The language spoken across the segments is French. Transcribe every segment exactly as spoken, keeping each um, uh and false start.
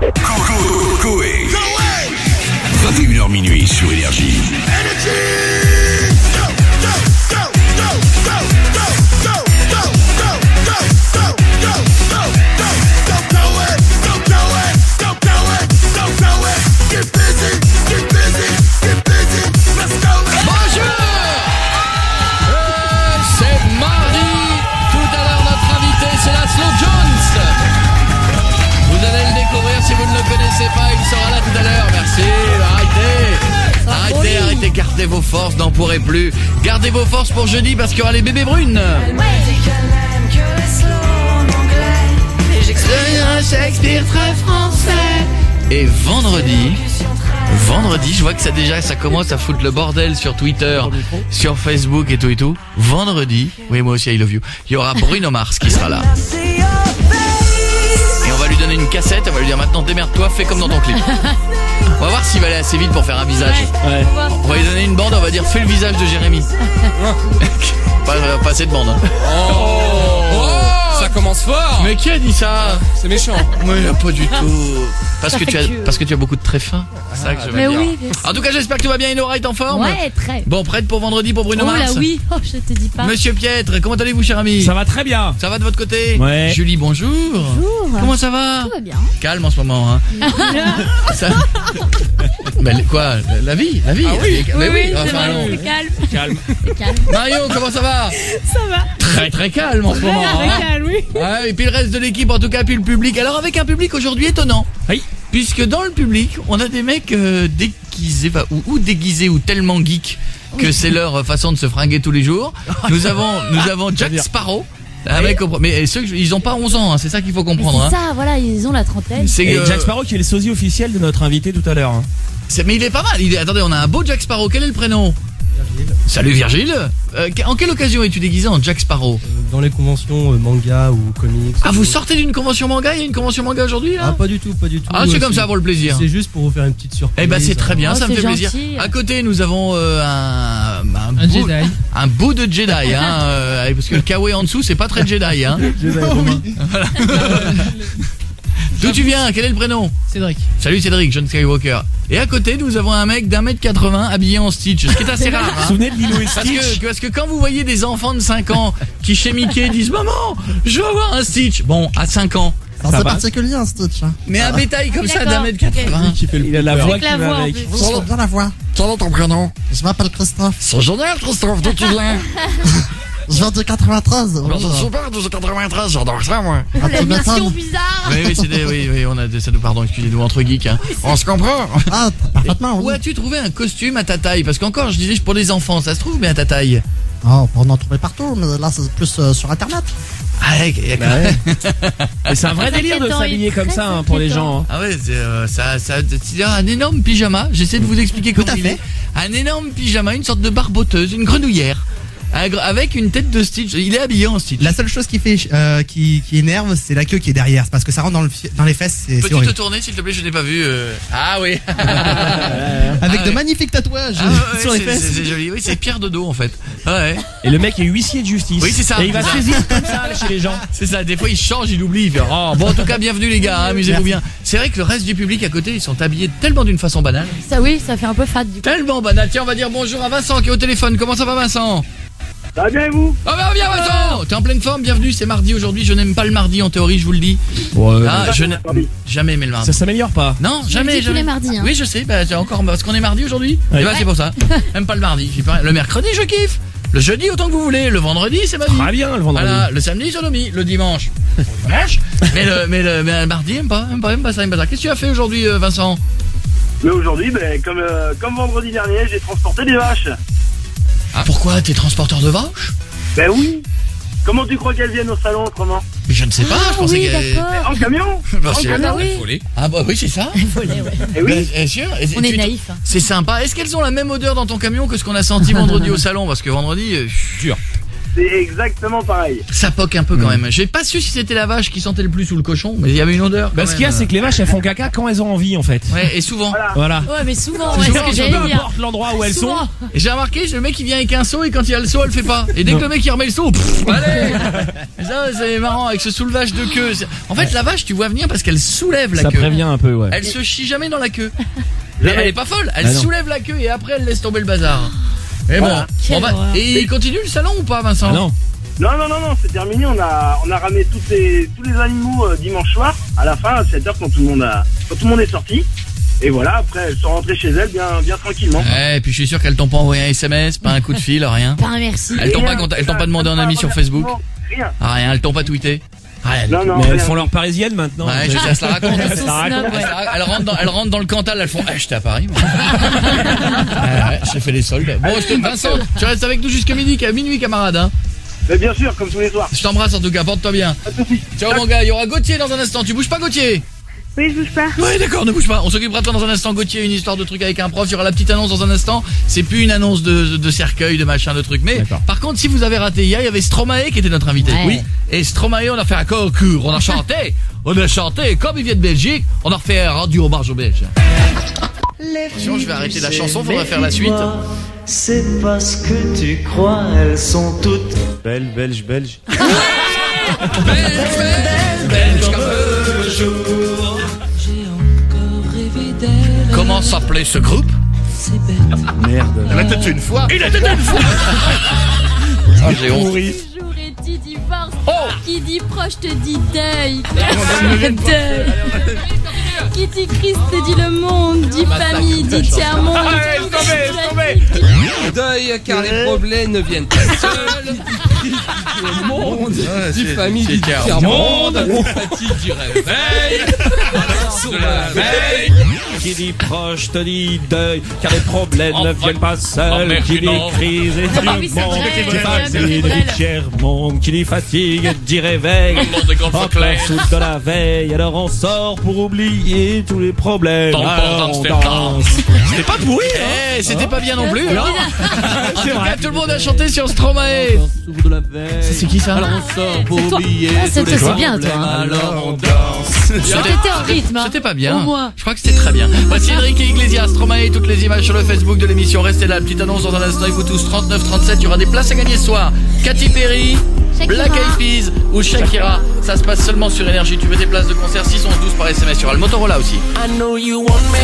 Coé. vingt et une heures minuit sur Énergie. Si vous ne le connaissez pas, il sera là tout à l'heure. Merci, arrêtez. Arrêtez, arrêtez, gardez vos forces, n'en pourrez plus. Gardez vos forces pour jeudi parce qu'il y aura les bébés brunes. Shakespeare très français. Et vendredi, vendredi, je vois que ça déjà, ça commence à foutre le bordel sur Twitter, sur Facebook et tout et tout. Vendredi, oui moi aussi I love you. Il y aura Bruno Mars qui sera là. On va lui donner une cassette, on va lui dire maintenant démerde-toi, fais comme dans ton clip. On va voir s'il va aller assez vite pour faire un visage. Ouais. On va lui donner une bande, on va dire fais le visage de Jérémy. pas, pas assez de bande. Hein. Oh, oh, ça commence fort. Mais qui a dit ça? C'est méchant. Mais pas du tout. Parce que tu as, parce que tu as beaucoup de très fins. C'est ça que je veux dire. Oui, en tout cas, j'espère que tout va bien. Inora est en forme. Ouais, très. Bon, prête pour vendredi pour Bruno oh Mars. Oh là oui, oh je te dis pas. Monsieur Pietre, comment allez-vous, cher ami? Ça va très bien. Ça va de votre côté? Ouais. Julie, bonjour. Bonjour. Comment ça va? Tout va bien. Calme en ce moment, hein. ça... Ben quoi? La vie, la vie. Ah oui, mais oui, oui, oui enfin, c'est vrai, non. c'est calme. Calme. calme. Mario, comment ça va? Ça va. Très très calme en ce moment. Très hein. calme, oui. Ouais, et puis le reste de l'équipe, en tout cas, puis le public. Alors avec un public aujourd'hui étonnant. Oui. Puisque dans le public, on a des mecs euh, déguisés, enfin, ou, ou déguisés, ou tellement geeks que c'est leur façon de se fringuer tous les jours. Nous avons, nous avons Jack Sparrow. Un mec au... Mais ceux, ils ont pas onze ans, hein, c'est ça qu'il faut comprendre. C'est hein. ça, voilà, ils ont la trentaine. C'est euh... Jack Sparrow qui est le sosie officiel de notre invité tout à l'heure. Hein. Mais il est pas mal. Il est... Attendez, on a un beau Jack Sparrow. Quel est le prénom? Virgile. Salut Virgile. Euh, en quelle occasion es-tu déguisé en Jack Sparrow? Dans les conventions euh, manga ou comics. Ah, vous sortez d'une convention manga? Il y a une convention manga aujourd'hui là? Ah, pas du tout, pas du tout. Ah, c'est comme ça pour le plaisir. C'est juste pour vous faire une petite surprise. Eh ben c'est très bien, oh, ça me fait gentil. plaisir. À côté, nous avons euh, un un, un bout, Jedi. un bout de Jedi, hein, euh, parce que le kawaii en dessous, c'est pas très Jedi, hein. Jedi, oh, oui. Voilà. D'où tu viens? Quel est le prénom? Cédric. Salut Cédric, John Skywalker. Et à côté, nous avons un mec d'un mètre quatre-vingts habillé en Stitch, ce qui est assez rare. Hein. Vous vous souvenez de Lilo et Parce Stitch? que, parce que quand vous voyez des enfants de cinq ans qui chez Mickey disent maman, je veux avoir un Stitch. Bon, à cinq ans. C'est particulier un Stitch. Hein. Mais un bétail comme Oui, ça d'accord. d'un mètre quatre-vingts. Qui fait le il a la voix Avec qui la va voix, en avec. plus. Oui, je bien la voix. Quel est ton prénom? Je m'appelle Christophe. C'est génial, Christophe, d'où tu viens? Je viens de quatre-vingt-treize. Oh, c'est super, douze quatre-vingt-treize, j'adore ça, moi. Oh, la version bizarre. Oui, oui, c'est des, oui, oui, on a des, ça nous, pardon, excusez-nous, entre geeks, hein. On se comprend. Ah, parfaitement, Où oui. as-tu trouvé un costume à ta taille? Parce qu'encore, je disais, pour les enfants, ça se trouve, mais à ta taille. Oh, on peut en trouver partout, mais là, c'est plus euh, sur Internet. Ah, ouais, d'accord. Bah ouais. Mais c'est un vrai délire de inquiétant, s'habiller il est comme très ça hein, pour les inquiétant. gens. Hein. Ah ouais, c'est, euh, ça, ça, c'est un énorme pyjama. J'essaie de vous expliquer comment il est. Un énorme pyjama, une sorte de barboteuse, une grenouillère. Avec une tête de Stitch. Il est habillé en Stitch. La seule chose qui fait euh, qui, qui énerve, c'est la queue qui est derrière. C'est parce que ça rentre dans, le, dans les fesses. C'est, Peux-tu c'est horrible. te tourner s'il te plaît? Je n'ai pas vu. Euh... Ah oui. Avec ah, de ouais. magnifiques tatouages ah, ouais, sur les c'est, fesses. c'est, c'est joli. Oui, c'est Pierre Dodo en fait. Ouais. Et le mec est huissier de justice. Oui, c'est ça. Et il va C'est ça. saisir comme ça là, chez les gens. C'est ça. Des fois, il change, il oublie. Il fait, oh. Bon, en tout cas, bienvenue les gars. Hein, amusez-vous bien. C'est vrai que le reste du public à côté, ils sont habillés tellement d'une façon banale. Ça oui, ça fait un peu fade du coup. Tellement banal. Tiens, on va dire bonjour à Vincent qui est au téléphone. Comment ça va, Vincent? Ça va bien et vous? Ah bah bien Vincent. T'es en pleine forme, bienvenue, c'est mardi aujourd'hui. Je n'aime pas le mardi en théorie, je vous le dis. Ouais. Ah, je n'ai jamais aimé le mardi. Ça s'améliore pas. Non, Tu jamais, le dis tous jamais. les mardis, hein. Oui, je sais, bah, c'est encore parce qu'on est mardi aujourd'hui. Ouais. Et bah c'est pour ça. J'aime pas le mardi. J'ai pas- Le mercredi, je kiffe. Le jeudi, autant que vous voulez. Le vendredi, c'est ma vie. Très bien le vendredi. Voilà, le samedi, sodomie. Le dimanche, dimanche. Mais le, mais le, mais le mardi, aime pas, aime pas, aime pas ça, aime pas ça. Qu'est-ce que tu as fait aujourd'hui, euh, Vincent? Mais aujourd'hui, ben, comme, euh, comme vendredi dernier, j'ai transporté des vaches. Ah, pourquoi? T'es transporteur de vaches? Ben oui. Comment tu crois qu'elles viennent au salon autrement? Mais je ne sais pas, je Ah pensais oui, qu'elle... d'accord. En camion? Bah, c'est- Ah bah oui. Volé. Ah bah oui, c'est ça. Volé, ouais. Eh oui. Ben, bien sûr. Et- On et est tu- naïfs. hein. C'est sympa. Est-ce qu'elles ont la même odeur dans ton camion que ce qu'on a senti vendredi au salon? Parce que vendredi, euh, Dur. C'est exactement pareil. Ça poque un peu quand même. J'ai pas su si c'était la vache qui sentait le plus ou le cochon, mais il y avait une odeur. Bah, quand ce qu'il y a, même. c'est que les vaches, elles font caca quand elles ont envie, en fait. Ouais, et souvent. Voilà. Voilà. Ouais, mais souvent, C'est ouais, souvent c'est ce que que peu j'allais dire. importe l'endroit où elles sont. Souvent. Et j'ai remarqué, le mec il vient avec un seau et quand il y a le seau, elle fait pas. Et dès que le mec il remet le seau, pff, allez. Ça c'est marrant avec ce soulevage de queue. C'est- En fait, la vache, tu vois venir parce qu'elle soulève la Ça queue. prévient un peu, ouais. Elle se chie jamais dans la queue. Mais elle est pas folle. Elle Ah non. soulève la queue et après elle laisse tomber le bazar. Et bon, Voilà. on va- Quelle horreur. et il continue le salon ou pas, Vincent? Ah non. Non, non, non, non, c'est terminé. On a, on a ramené toutes les, tous les animaux euh, dimanche soir, à la fin, à sept heures, quand tout le monde a, quand tout le monde est sorti. Et voilà, après, elles sont rentrées chez elles bien, bien tranquillement. Ouais, et puis je suis sûr qu'elles t'ont pas envoyé un S M S, pas un coup de fil, rien. Pas un merci. Elles t'ont Rien, pas, conta- elles t'ont pas rien, demandé en même ami pas sur un Facebook. remerciement, Rien. Ah, rien, elles t'ont pas tweeté. Rien. Non, non, Mais elles rien. font leur parisienne maintenant. Ouais, je sais, elles se la racontent. Elles se la racontent. Snob, ouais. Elles rentrent dans, elles rentrent dans le Cantal, elles font eh, j'étais à Paris moi. Ah ouais, j'ai fait les soldes. Bon, je te... Vincent, tu restes avec nous jusqu'à midi, à minuit camarade hein. Mais bien sûr, comme tous les soirs. Je t'embrasse en tout cas, porte-toi bien. Pas de soucis. Ciao mon gars, il y aura Gauthier dans un instant. Tu bouges pas Gauthier? Oui, je bouge pas. Ouais d'accord, ne bouge pas. On s'occupera de toi dans un instant Gauthier, une histoire de truc avec un prof. Il y aura la petite annonce dans un instant. C'est plus une annonce de, de cercueil, de machin, de truc. Mais D'accord. par contre, si vous avez raté hier, il y avait Stromae qui était notre invité. Ouais. Oui. Et Stromae, on a fait un concours, on a chanté. On a chanté comme il vient de Belgique. On a refait un radio au barge belge. Attention, je vais arrêter la chanson, faudra faire la suite. C'est parce que tu crois, elles sont toutes belles, belges, belges. Comment s'appelait ce groupe? Merde. Il a peut-être une fois. Il était une fois. Ah, j'ai honte. Jour et tu divorces. Oh. Qui dit proche te dit deuil. Deuil. Qui dit Christ te dit le monde. Dit famille, dit tiers-monde. Allez, tombez, tombez. Deuil, car les problèmes ne viennent pas seuls. Du monde, du famille, du tiers-monde, du fatigue, du réveil, de la veille. Qui dit proche te dit deuil, car les problèmes ne viennent pas seuls. merde, Qui dit non. crise et Ah dit oui, c'est monde, vrai, qui c'est vrai, dit c'est famille, vrai. dit tiers-monde, qui dit fatigue, dit réveil. Monde de grande En Fauclaire. plein sous de la veille, alors on sort pour oublier tous les problèmes. Dans le Alors port on d'Amsterdam. danse. C'était pas pourri, hein. Eh, c'était pas bien non plus. hein. En C'est tout vrai. cas, tout le monde a chanté sur Stromae. de la veille. C'est qui ça? Alors on sort pour C'est toi. oublier Ah, c'est tous les toi, c'est bien, toi, problèmes. hein. Alors on danse. C'était en rythme. hein. C'était pas bien. Au moins. Je crois que c'était très bien. Voici Enrique Iglesias, Stromae, toutes les images sur le Facebook de l'émission. Restez là, petite annonce dans un instant. Et vous tous, trente-neuf trente-sept, il y aura des places à gagner ce soir. Katy Perry, Shakira. Black Eyed Peas ou Shakira. Ça se passe seulement sur Énergie. Tu veux des places de concert six onze douze par S M S. Il y aura le Motorola aussi. I know you want me.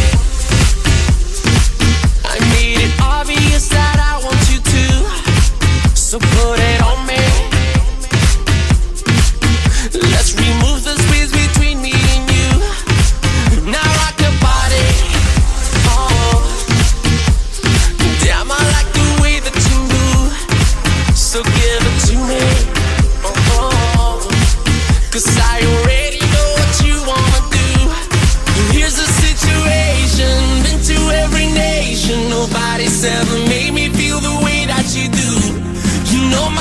I made it obvious that I want you to. So put it on me. Let's remove the space between me and you. Now rock your body. Oh, damn, I like the way that you move. So give it to me. Oh, oh. Cause I already know what you wanna do. Here's the situation, been to every nation. Nobody's ever made me feel the way that you do. You know my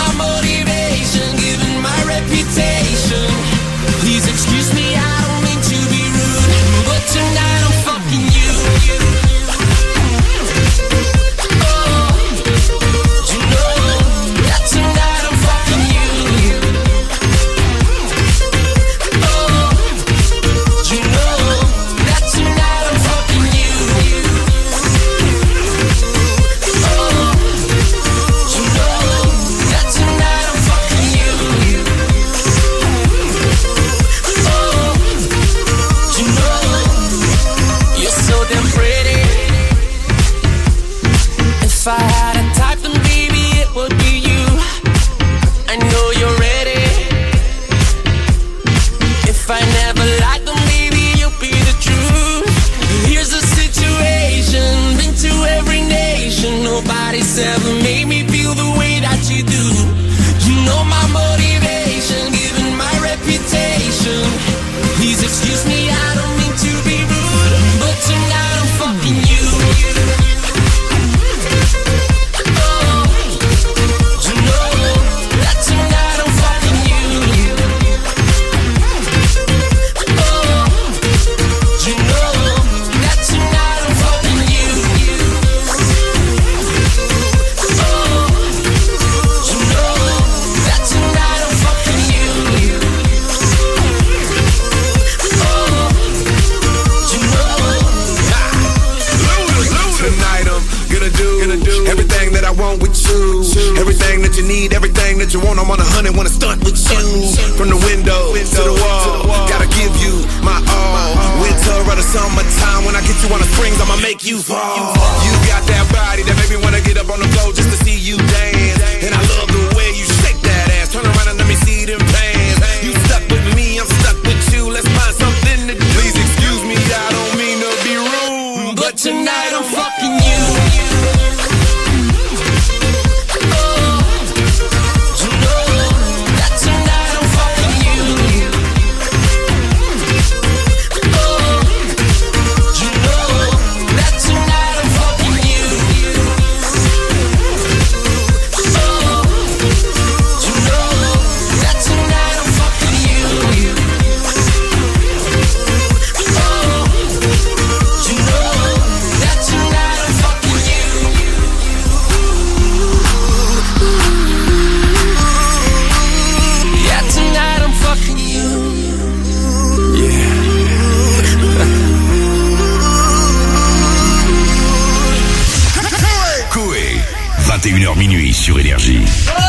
need everything that you want. I'm on a hundred, wanna stunt with you. From the window to the wall, gotta give you my all. Winter or the summertime, when I get you on the springs, I'ma make you fall. You got that body that make me wanna get up on the floor just to see you dance. And I love the way you shake that ass. Turn around and let me see them pants. You stuck with me, I'm stuck with you. Let's find something to do. Please excuse me, I don't mean to be rude, but tonight I'm fucking you. vingt et une heures minuit sur Énergie.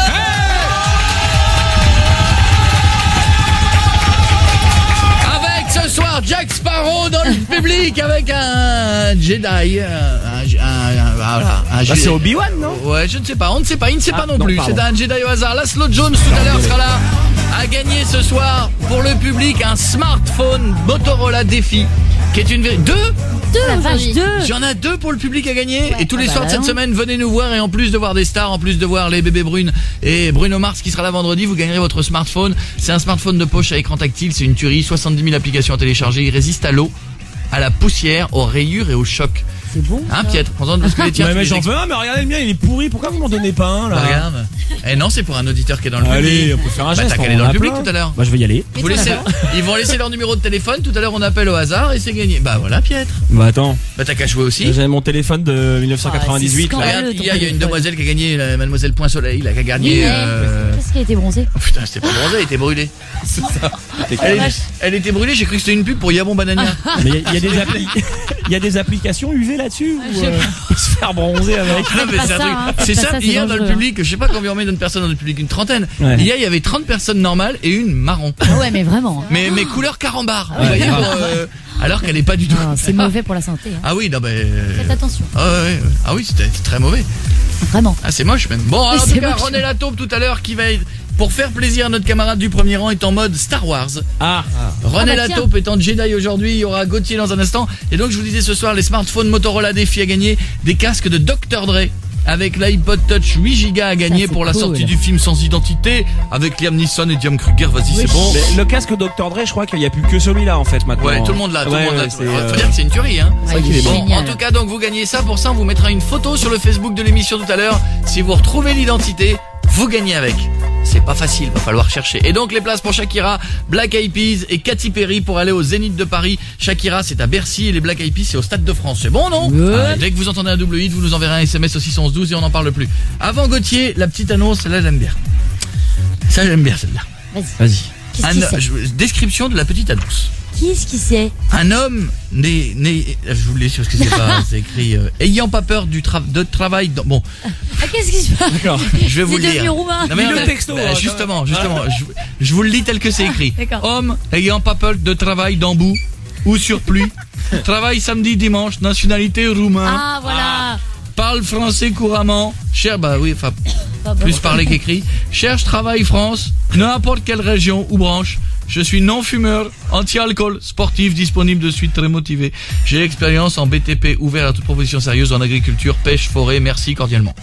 Avec ce soir Jack Sparrow dans le public avec un Jedi, un, un, un, voilà, un bah, c'est Obi-Wan, non? Ouais, je ne sais pas, on ne sait pas, il ne sait ah, pas non, non plus. Pardon. C'est un Jedi au hasard. Laszlo Jones tout à l'heure sera là à gagner ce soir pour le public un smartphone Motorola Défi qui est une vé- deux Deux, la vache, deux. J'en ai deux pour le public à gagner. Ouais. Et tous les Ah bah soirs de cette non. semaine, venez nous voir. Et en plus de voir des stars, en plus de voir les bébés brunes et Bruno Mars qui sera là vendredi, vous gagnerez votre smartphone. C'est un smartphone de poche à écran tactile. C'est une tuerie. soixante-dix mille applications à télécharger. Il résiste à l'eau, à la poussière, aux rayures et aux chocs. C'est bon. Hein, Pietre? Prends-en parce que les tiens. Ouais, tu mais les j'en ex- veux un, mais regardez le mien, il est pourri. Pourquoi vous m'en donnez pas un, là? Bah, regarde. Eh non, c'est pour un auditeur qui est dans le Allez, public. on peut faire un Bah, geste. t'as qu'à on aller dans en le a public plein. tout à l'heure. Bah, je vais y aller. Vous laissez, ils vont laisser leur numéro de téléphone. Tout à l'heure, on appelle au hasard et c'est gagné. Bah voilà, Pietre. Bah, attends. Bah t'as qu'à jouer aussi. J'ai mon téléphone de mille neuf cent quatre-vingt-dix-huit. Ah, là. c'est Regarde, ton hier, il y a une téléphone. demoiselle qui a gagné, la mademoiselle Point Soleil, là, qui a gagné. Oui, mais euh... qu'est-ce qui a été bronzé? Oh putain, c'était pas bronzé, elle était brûlée. C'est ça. Elle, elle était brûlée, j'ai cru que c'était une pub pour Yabon Banania. Mais il y, a- il y a des appli- il y a des applications U V là-dessus Je ou sais euh, pour se faire bronzer avec. Non, mais pas c'est un ça, truc. hein. C'est Pas ça, ça, c'est hier dans le dangereux, public, je sais pas combien de personnes dans le public, une trentaine. Ouais. Hier, il y avait trente personnes normales et une marron. Ah ouais, mais vraiment. Mais, mais couleur carambar. Ah Vous ouais. voyez, pour, euh, alors qu'elle est pas du tout. Ah, c'est mauvais pour la santé. Hein. Ah oui, non, mais. euh, Faites attention. Ah, ouais, ouais. Ah oui, c'était c'était très mauvais. Vraiment. Ah, c'est moche même. Bon, alors, en C'est tout cas, moche. René Lataupe tout à l'heure qui va être, pour faire plaisir à notre camarade du premier rang, est en mode Star Wars. Ah. René Ah bah Lataupe est en Jedi aujourd'hui, il y aura Gauthier dans un instant. Et donc je vous disais ce soir, les smartphones Motorola Défi à gagner, des casques de docteur Dre avec l'iPod Touch huit giga à gagner c'est pour la cool. sortie du film Sans Identité avec Liam Neeson et Diane Kruger. Vas-y, c'est bon. Mais le casque docteur Dre, je crois qu'il n'y a plus que celui-là en fait maintenant. Ouais, tout le monde l'a, tout Ouais, le monde l'a. ouais, Faut c'est, euh, dire que c'est une tuerie, hein. Ouais, il est Bon, génial. en tout cas, donc vous gagnez ça. Pour ça, on vous mettra une photo sur le Facebook de l'émission tout à l'heure. Si vous retrouvez l'identité, vous gagnez avec. C'est pas facile, va falloir chercher. Et donc les places pour Shakira, Black Eyed Peas et Katy Perry pour aller au Zénith de Paris. Shakira c'est à Bercy et les Black Eyed Peas c'est au Stade de France. C'est bon non? Ouais. Ah, dès que vous entendez un double hit, vous nous enverrez un S M S au six onze douze et on n'en parle plus. Avant Gauthier, la petite annonce, celle-là j'aime bien. Ça j'aime bien celle-là. Vas-y. Vas-y. Qu'est-ce Un- qu'il sait je- description de la petite annonce. Qu'est-ce qu'il sait? Un homme né, né, je vous le lis parce que c'est pas, c'est écrit, euh, ayant pas peur du tra- de travail dans, bon, Ah, qu'est-ce qui se passe? D'accord. je vais vous Il le est lire. devenu roumain. Non, mais Lis non, le mais- texto, bah, hein, justement, justement, je, je vous le lis tel que c'est écrit. D'accord. Homme ayant pas peur de travail dans boue ou sur pluie, travaille samedi, dimanche, nationalité roumain, Ah, voilà. parle français couramment, cher, bah oui, enfin, Ah, bah, plus bon. parler qu'écrit, cherche travail France, n'importe quelle région ou branche. Je suis non-fumeur, anti-alcool, sportif, disponible de suite, très motivé. J'ai l'expérience en B T P, ouvert à toute proposition sérieuse en agriculture, pêche, forêt, merci cordialement.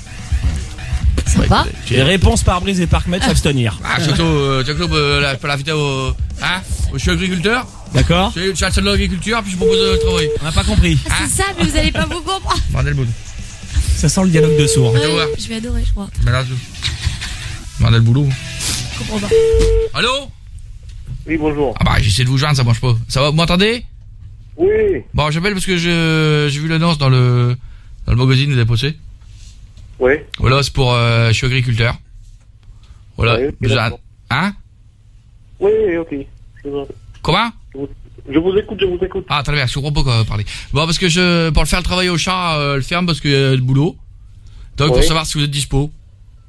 Sympa. Ouais, Les réponses par brise et par mètre s'abstenir. Ah, surtout, euh, surtout, euh, la, la vidéo, hein, je suis agriculteur, D'accord. je suis à de l'agriculture, puis je propose de travailler. On n'a pas compris. Ah, c'est ça, mais vous allez pas vous comprendre. Bordel boule. Ça sent le dialogue de sourds. Faites voir. Je vais adorer, je crois. Mais là, je... Bordel boulot. Je comprends pas. Allô? Oui, bonjour. Ah bah, j'essaie de vous joindre, ça marche pas. Ça va, vous m'entendez? Oui. Bon, j'appelle parce que je, j'ai vu l'annonce dans le, dans le magazine, vous avez posté. Oui. Voilà, c'est pour, euh, je suis agriculteur. Voilà. Oui, Vous a- d'accord. Hein? Oui, ok. Je vous, Comment? je vous écoute, je vous écoute. Ah, très bien, je comprends pas quoi parler. Bon, parce que je, pour le faire le travail au chat, euh, le ferme parce qu'il y a le boulot. Donc, pour Oui. savoir si vous êtes dispo.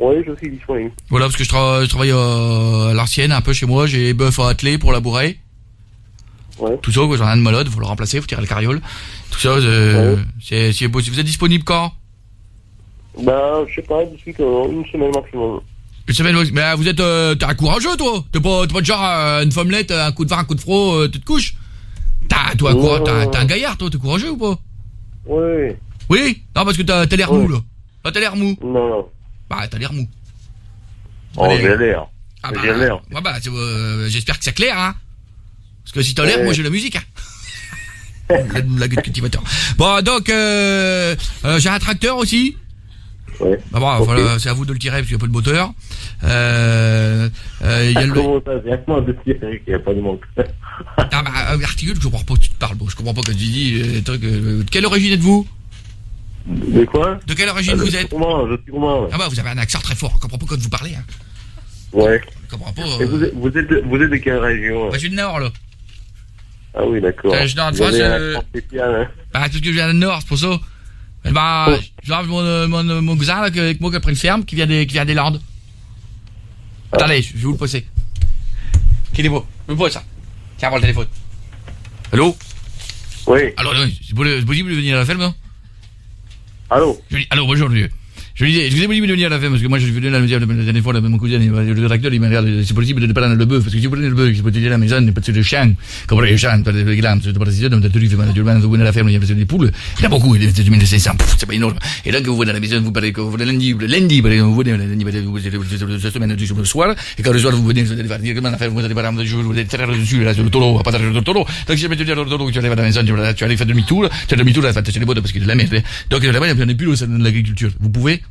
Oui, je suis disponible. Voilà, parce que je, tra- je travaille euh, à l'ancienne, un peu chez moi, j'ai bœuf à atteler pour labourer. Ouais. Tout ça, quoi, j'en ai un de malade, faut le remplacer, faut tirer le carriole. Tout ça, euh, ouais. c'est, c'est possible. Vous êtes disponible quand? Bah, je sais pas, d'ici une semaine maximum. Une semaine, mais vous êtes, euh, t'es un courageux, toi. T'es pas, t'es pas de genre euh, une femmelette, un coup de vent, un coup de froid, euh, tu te couches. T'as, toi, quoi, t'as, t'as un gaillard, toi, t'es courageux ou pas? Oui. Oui? Non, parce que t'as, t'as l'air ouais. mou, là. Là, t'as l'air mou. Non, non. Bah, t'as l'air mou. Oh, Allez. j'ai l'air. Ah bah, j'ai l'air. Ouais, bah, euh, j'espère que c'est clair, hein. Parce que si t'as l'air, ouais. moi j'ai la musique, hein. la, la gueule cultivateur. Bon, donc, euh, euh, j'ai un tracteur aussi. Ouais. Bah bon, okay. Voilà, c'est à vous de le tirer parce qu'il y a pas de moteur. Euh, euh, il y a le... Comment ça, c'est à moi de tirer qu'il n'y a pas de manque. Ah bah, articule, je comprends pas, tu te parles, bon, je comprends pas quand tu dis, euh, trucs, euh, de quelle origine êtes-vous? De quoi? De quelle origine ah, vous êtes? Roumain, je suis roumain. Ouais. Ah bah, vous avez un accent très fort, je comprends pas quand vous parlez, hein. Ouais. Je comprends pas. Euh... Et vous êtes, vous êtes, de, vous êtes de quelle région? Bah, je suis du Nord, là. Ah oui, d'accord. Je suis Nord de France, euh... hein. Bah, parce que je viens du Nord, c'est pour ça. Bah, oh. J'ai mon, mon, mon cousin, là, avec moi, qui a pris une ferme, qui vient des, qui vient des Landes. Ah. Attendez, je vais vous le poser. Qui est vous? Me pose ça. Tiens, prends le téléphone. Allô? Oui. Alors, c'est possible de venir à la ferme, non? Allô? Je dis, allô, bonjour, monsieur. Je lui disais, est-ce que c'est possible de venir à la ferme? Parce que moi, je suis venu là, la dernière fois, mon cousin, le tracteur, il m'a regardé, c'est possible de pas dans le bœuf, parce que si vous prenez le bœuf, si vous prenez la maison, pas sur le champ, comme les champs, pas les glames, c'est pas précision, donc tu fais naturellement, vous venez à la ferme, il y a des poules, il y en a beaucoup, il y a des mille cinq cents, c'est pas énorme. Et là, que vous venez à la maison, vous parlez, vous venez lundi, lundi, vous venez lundi, vous venez cette semaine, le soir, et quand le soir, vous venez, vous allez faire directement à la ferme, vous allez par exemple, vous allez faire dessus, là, sur le taureau, pas sur le taureau. Donc, si jamais tu dis le taureau, tu arrives à la maison, tu allais faire demi-tour, tu fais demi-tour, là, c'est les bottes, parce qu'il y a de la merde. Donc, là-bas, il y a plus de l'agriculture. Vous pouvez?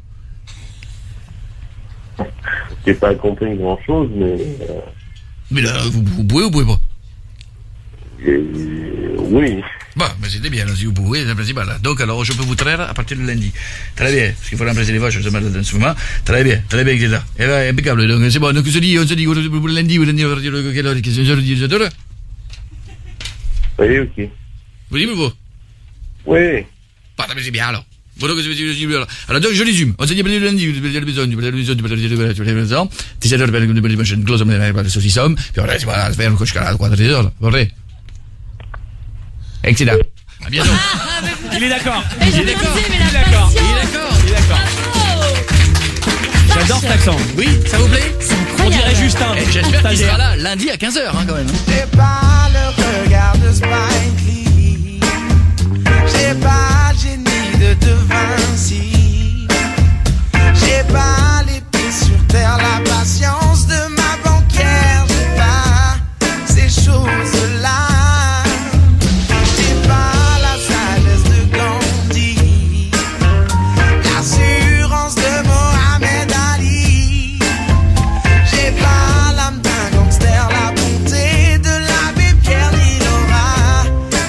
J'ai pas compris grand chose, mais. Euh... Mais là, vous, vous pouvez ou vous pouvez pas? euh, Oui. Bon, ben c'était bien, là, si vous pouvez, c'est le principal. Là. Donc, alors, je peux vous traire à partir de lundi. Très bien, parce qu'il faut remplacer les vaches, je me en ce moment. Très bien, très bien, et cetera. Et bien, impeccable. Donc, c'est bon. Donc, on se dit, on se dit, pour lundi, ou lundi, à partir de quelle heure? Quelle heure? dix-sept heures? Oui, ok. Vous dites, vous? Oui. Bah, mais c'est bien, alors. Voilà que c'est alors donc je résume. On s'est dit lundi, tu peux la maison, tu peux la maison, tu peux la maison. dix-sept heures, tu peux la maison, une close, le saucisson. Puis on reste voilà, faire jusqu'à la trois heures. Vrai. Excellent. À bientôt. Il est d'accord. Il est d'accord. Il est d'accord. Il est d'accord. Il est d'accord. J'adore cet accent. Oui, ça vous plaît? On dirait Justin. Et j'espère qu'il sera là lundi à quinze heures, hein, quand même. J'ai pas le regard de Spike Lee. J'ai pas le génie de De Vinci. J'ai pas les pieds sur terre, la patience de ma banquière. J'ai pas ces choses-là. J'ai pas la sagesse de Gandhi, l'assurance de Mohamed Ali. J'ai pas l'âme d'un gangster, la bonté de l'abbé Pierre Lilora.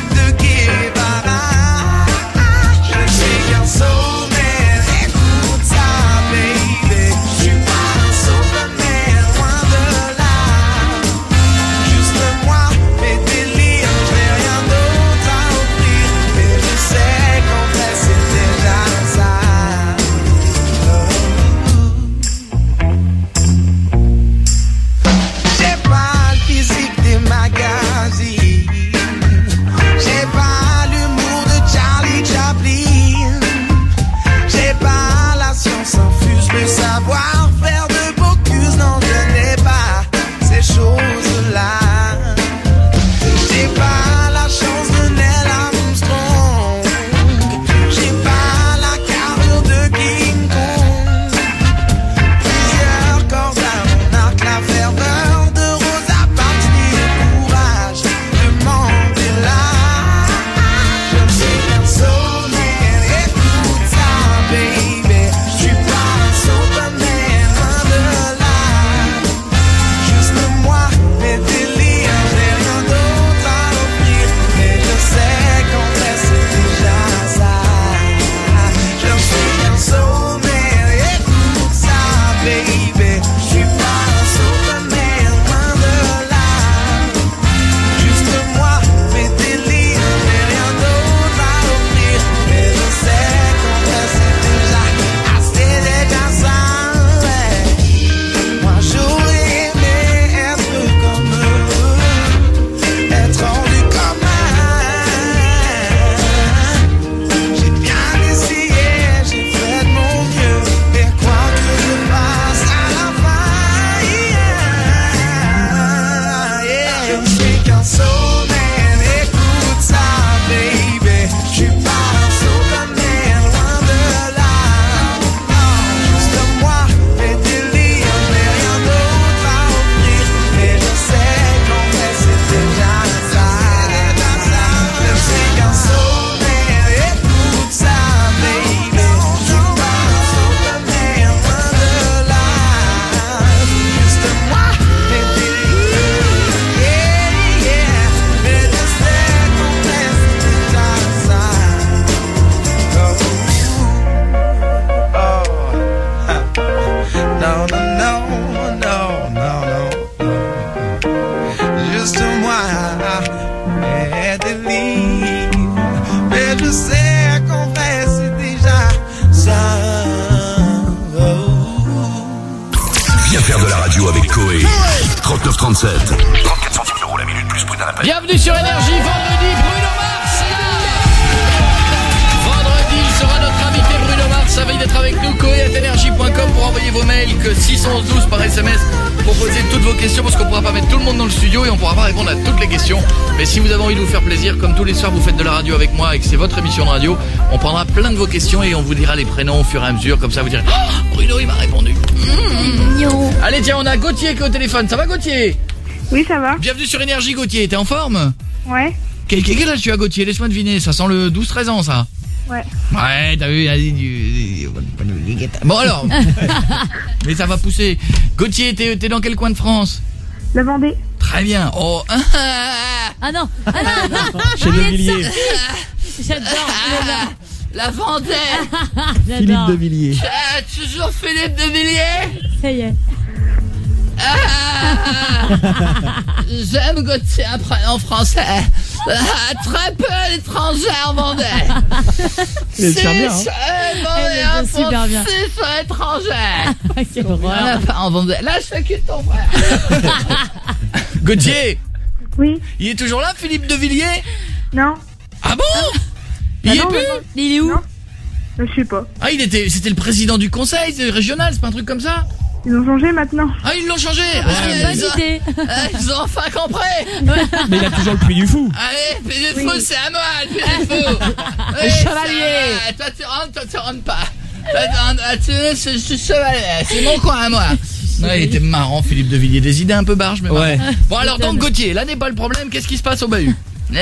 trente-sept. trente-quatre centimes d'euros la minute plus prix d'un appel. Bienvenue sur Énergie, vendredi, Bruno Mars est là. Vendredi, il sera notre invité Bruno Mars, ça va d'être avec nous, coé arobase énergie point com pour envoyer vos mails, que six cent douze par S M S pour poser toutes vos questions, parce qu'on pourra pas mettre tout le monde dans le studio et on pourra pas répondre à toutes les questions. Mais si vous avez envie de vous faire plaisir, comme tous les soirs vous faites de la radio avec moi et que c'est votre émission de radio, on prendra plein de vos questions et on vous dira les prénoms au fur et à mesure, comme ça vous direz oh, Bruno il m'a répondu. Mmh. Allez tiens, on a Gauthier qui est au téléphone, ça va Gauthier? Oui, ça va. Bienvenue sur Énergie Gauthier, t'es en forme? Ouais. Quel, quel âge tu as Gauthier? Laisse-moi deviner, ça sent le douze treize ans ça. Ouais. Ouais, t'as vu, il a dit du... Bon alors. Mais ça va pousser. Gauthier, t'es, t'es dans quel coin de France? La Vendée. Très bien. Oh. Ah non. Ah non. Chez De Villiers. J'adore. La Vendée. Philippe De Villiers. Ah, toujours Philippe De Villiers. Ça y est. Ah, j'aime Gauthier après en français. Ah, très peu l'étrangère Vendée. C'est super bien. Elle est super bien. C'est sur l'étranger. Quelle horreur. Pas en Vendée. Là, je fais que ton frère. Gauthier. Oui. Il est toujours là, Philippe De Villiers? Non. Ah bon? Il Ah y est non, plus? non. Il est où? Non. Je sais pas. Ah, il était, c'était le président du conseil régional, c'est pas un truc comme ça? Ils ont changé maintenant. Ah, ils l'ont changé. Ouais, ah, bonne ils, ont, idée. ah, ils ont enfin compris. Mais il a toujours le Puy du Fou. Allez, Puy du Fou, Oui. c'est à moi, le Puy du Fou. Le chevalier. Ah, toi, tu rentres, toi, tu rentres pas. Toi, tu rentres, ah, tu sais, je suis chevalier, c'est mon coin à moi. Ouais, il était marrant, Philippe De Villiers. Des idées un peu barges, mais ouais. Marrant. Bon, alors, donc, Gauthier, là n'est pas le problème. Qu'est-ce qui se passe au bahut?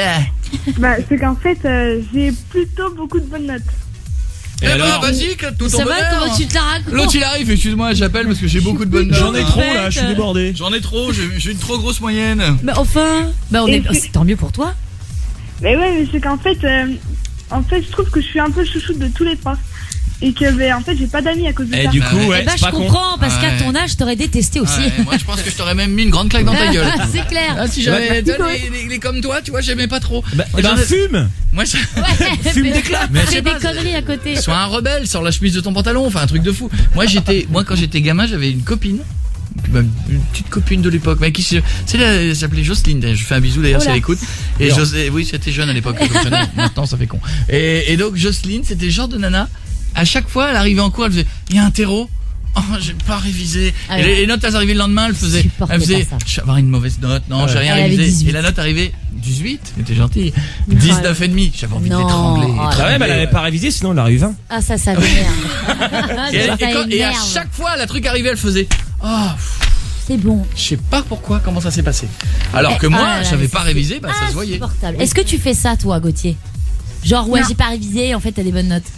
Eh. Bah, c'est qu'en fait, euh, j'ai plutôt beaucoup de bonnes notes. Eh ben, alors vas-y, que tout ton Ça va, bonheur. comment tu te la racontes? L'autre il arrive, excuse-moi, j'appelle parce que j'ai beaucoup de bonnes notes. J'en ai trop là, je suis débordé. J'en ai trop, j'ai, j'ai une trop grosse moyenne. Mais enfin, bah on Et est, puis- c'est tant mieux pour toi. Mais ouais, mais c'est qu'en fait, euh, en fait, je trouve que je suis un peu chouchoute de tous les profs. Et que, bah, en fait, j'ai pas d'amis à cause de Et ça. du Bah coup, ouais. ouais, Eh bah c'est je pas con. comprends, parce Ouais. qu'à ton âge, t'aurais détesté aussi. Ouais, moi je pense que je t'aurais même mis une grande claque dans ta gueule. C'est clair. Ah, si j'avais Ouais. toi, les, les, les comme toi, tu vois, j'aimais pas trop. Bah, Moi, eh ben, j'en ai- fume. moi je... Ouais, Fume fais- des clopes. Mais je sais fais pas, des conneries à côté. Sois un rebelle, sors la chemise de ton pantalon, enfin un truc de fou. Moi j'étais, moi quand j'étais gamin, j'avais une copine. Une petite copine de l'époque, mais qui se, c'est là, elle s'appelait Jocelyne. Je fais un bisou d'ailleurs Oh si là. elle écoute. Et José, oui, c'était jeune à l'époque. donc, maintenant ça fait con. Et, et donc Jocelyne, c'était le genre de nana. À chaque fois, elle arrivait en cours, elle faisait, il y a un terreau. Oh, j'ai pas révisé. Ah et ouais. les, les notes, elles arrivaient le lendemain, elle faisait, supportais elle faisait, pas ça. je vais avoir une mauvaise note. Non, j'ai rien Elle avait révisé. dix-huit. Et la note arrivait dix-huit. C'était gentil. dix-neuf et demi. J'avais envie de Non. l'étrangler. Oh, Ah ouais, bah, elle avait pas révisé, sinon elle aurait eu vingt. Ah ça, ça m'énerve. Et, elle- Ça et quand- et à énerve. chaque fois, la truc arrivait, elle faisait, oh, C'est bon. je sais pas pourquoi, comment ça s'est passé. Alors Eh, que moi, ah là là, j'avais mais pas c'est révisé, bah ça se voyait. Insupportable. Est-ce que tu fais ça, toi, Gauthier? Genre, ouais, Non. j'ai pas révisé, en fait, t'as des bonnes notes.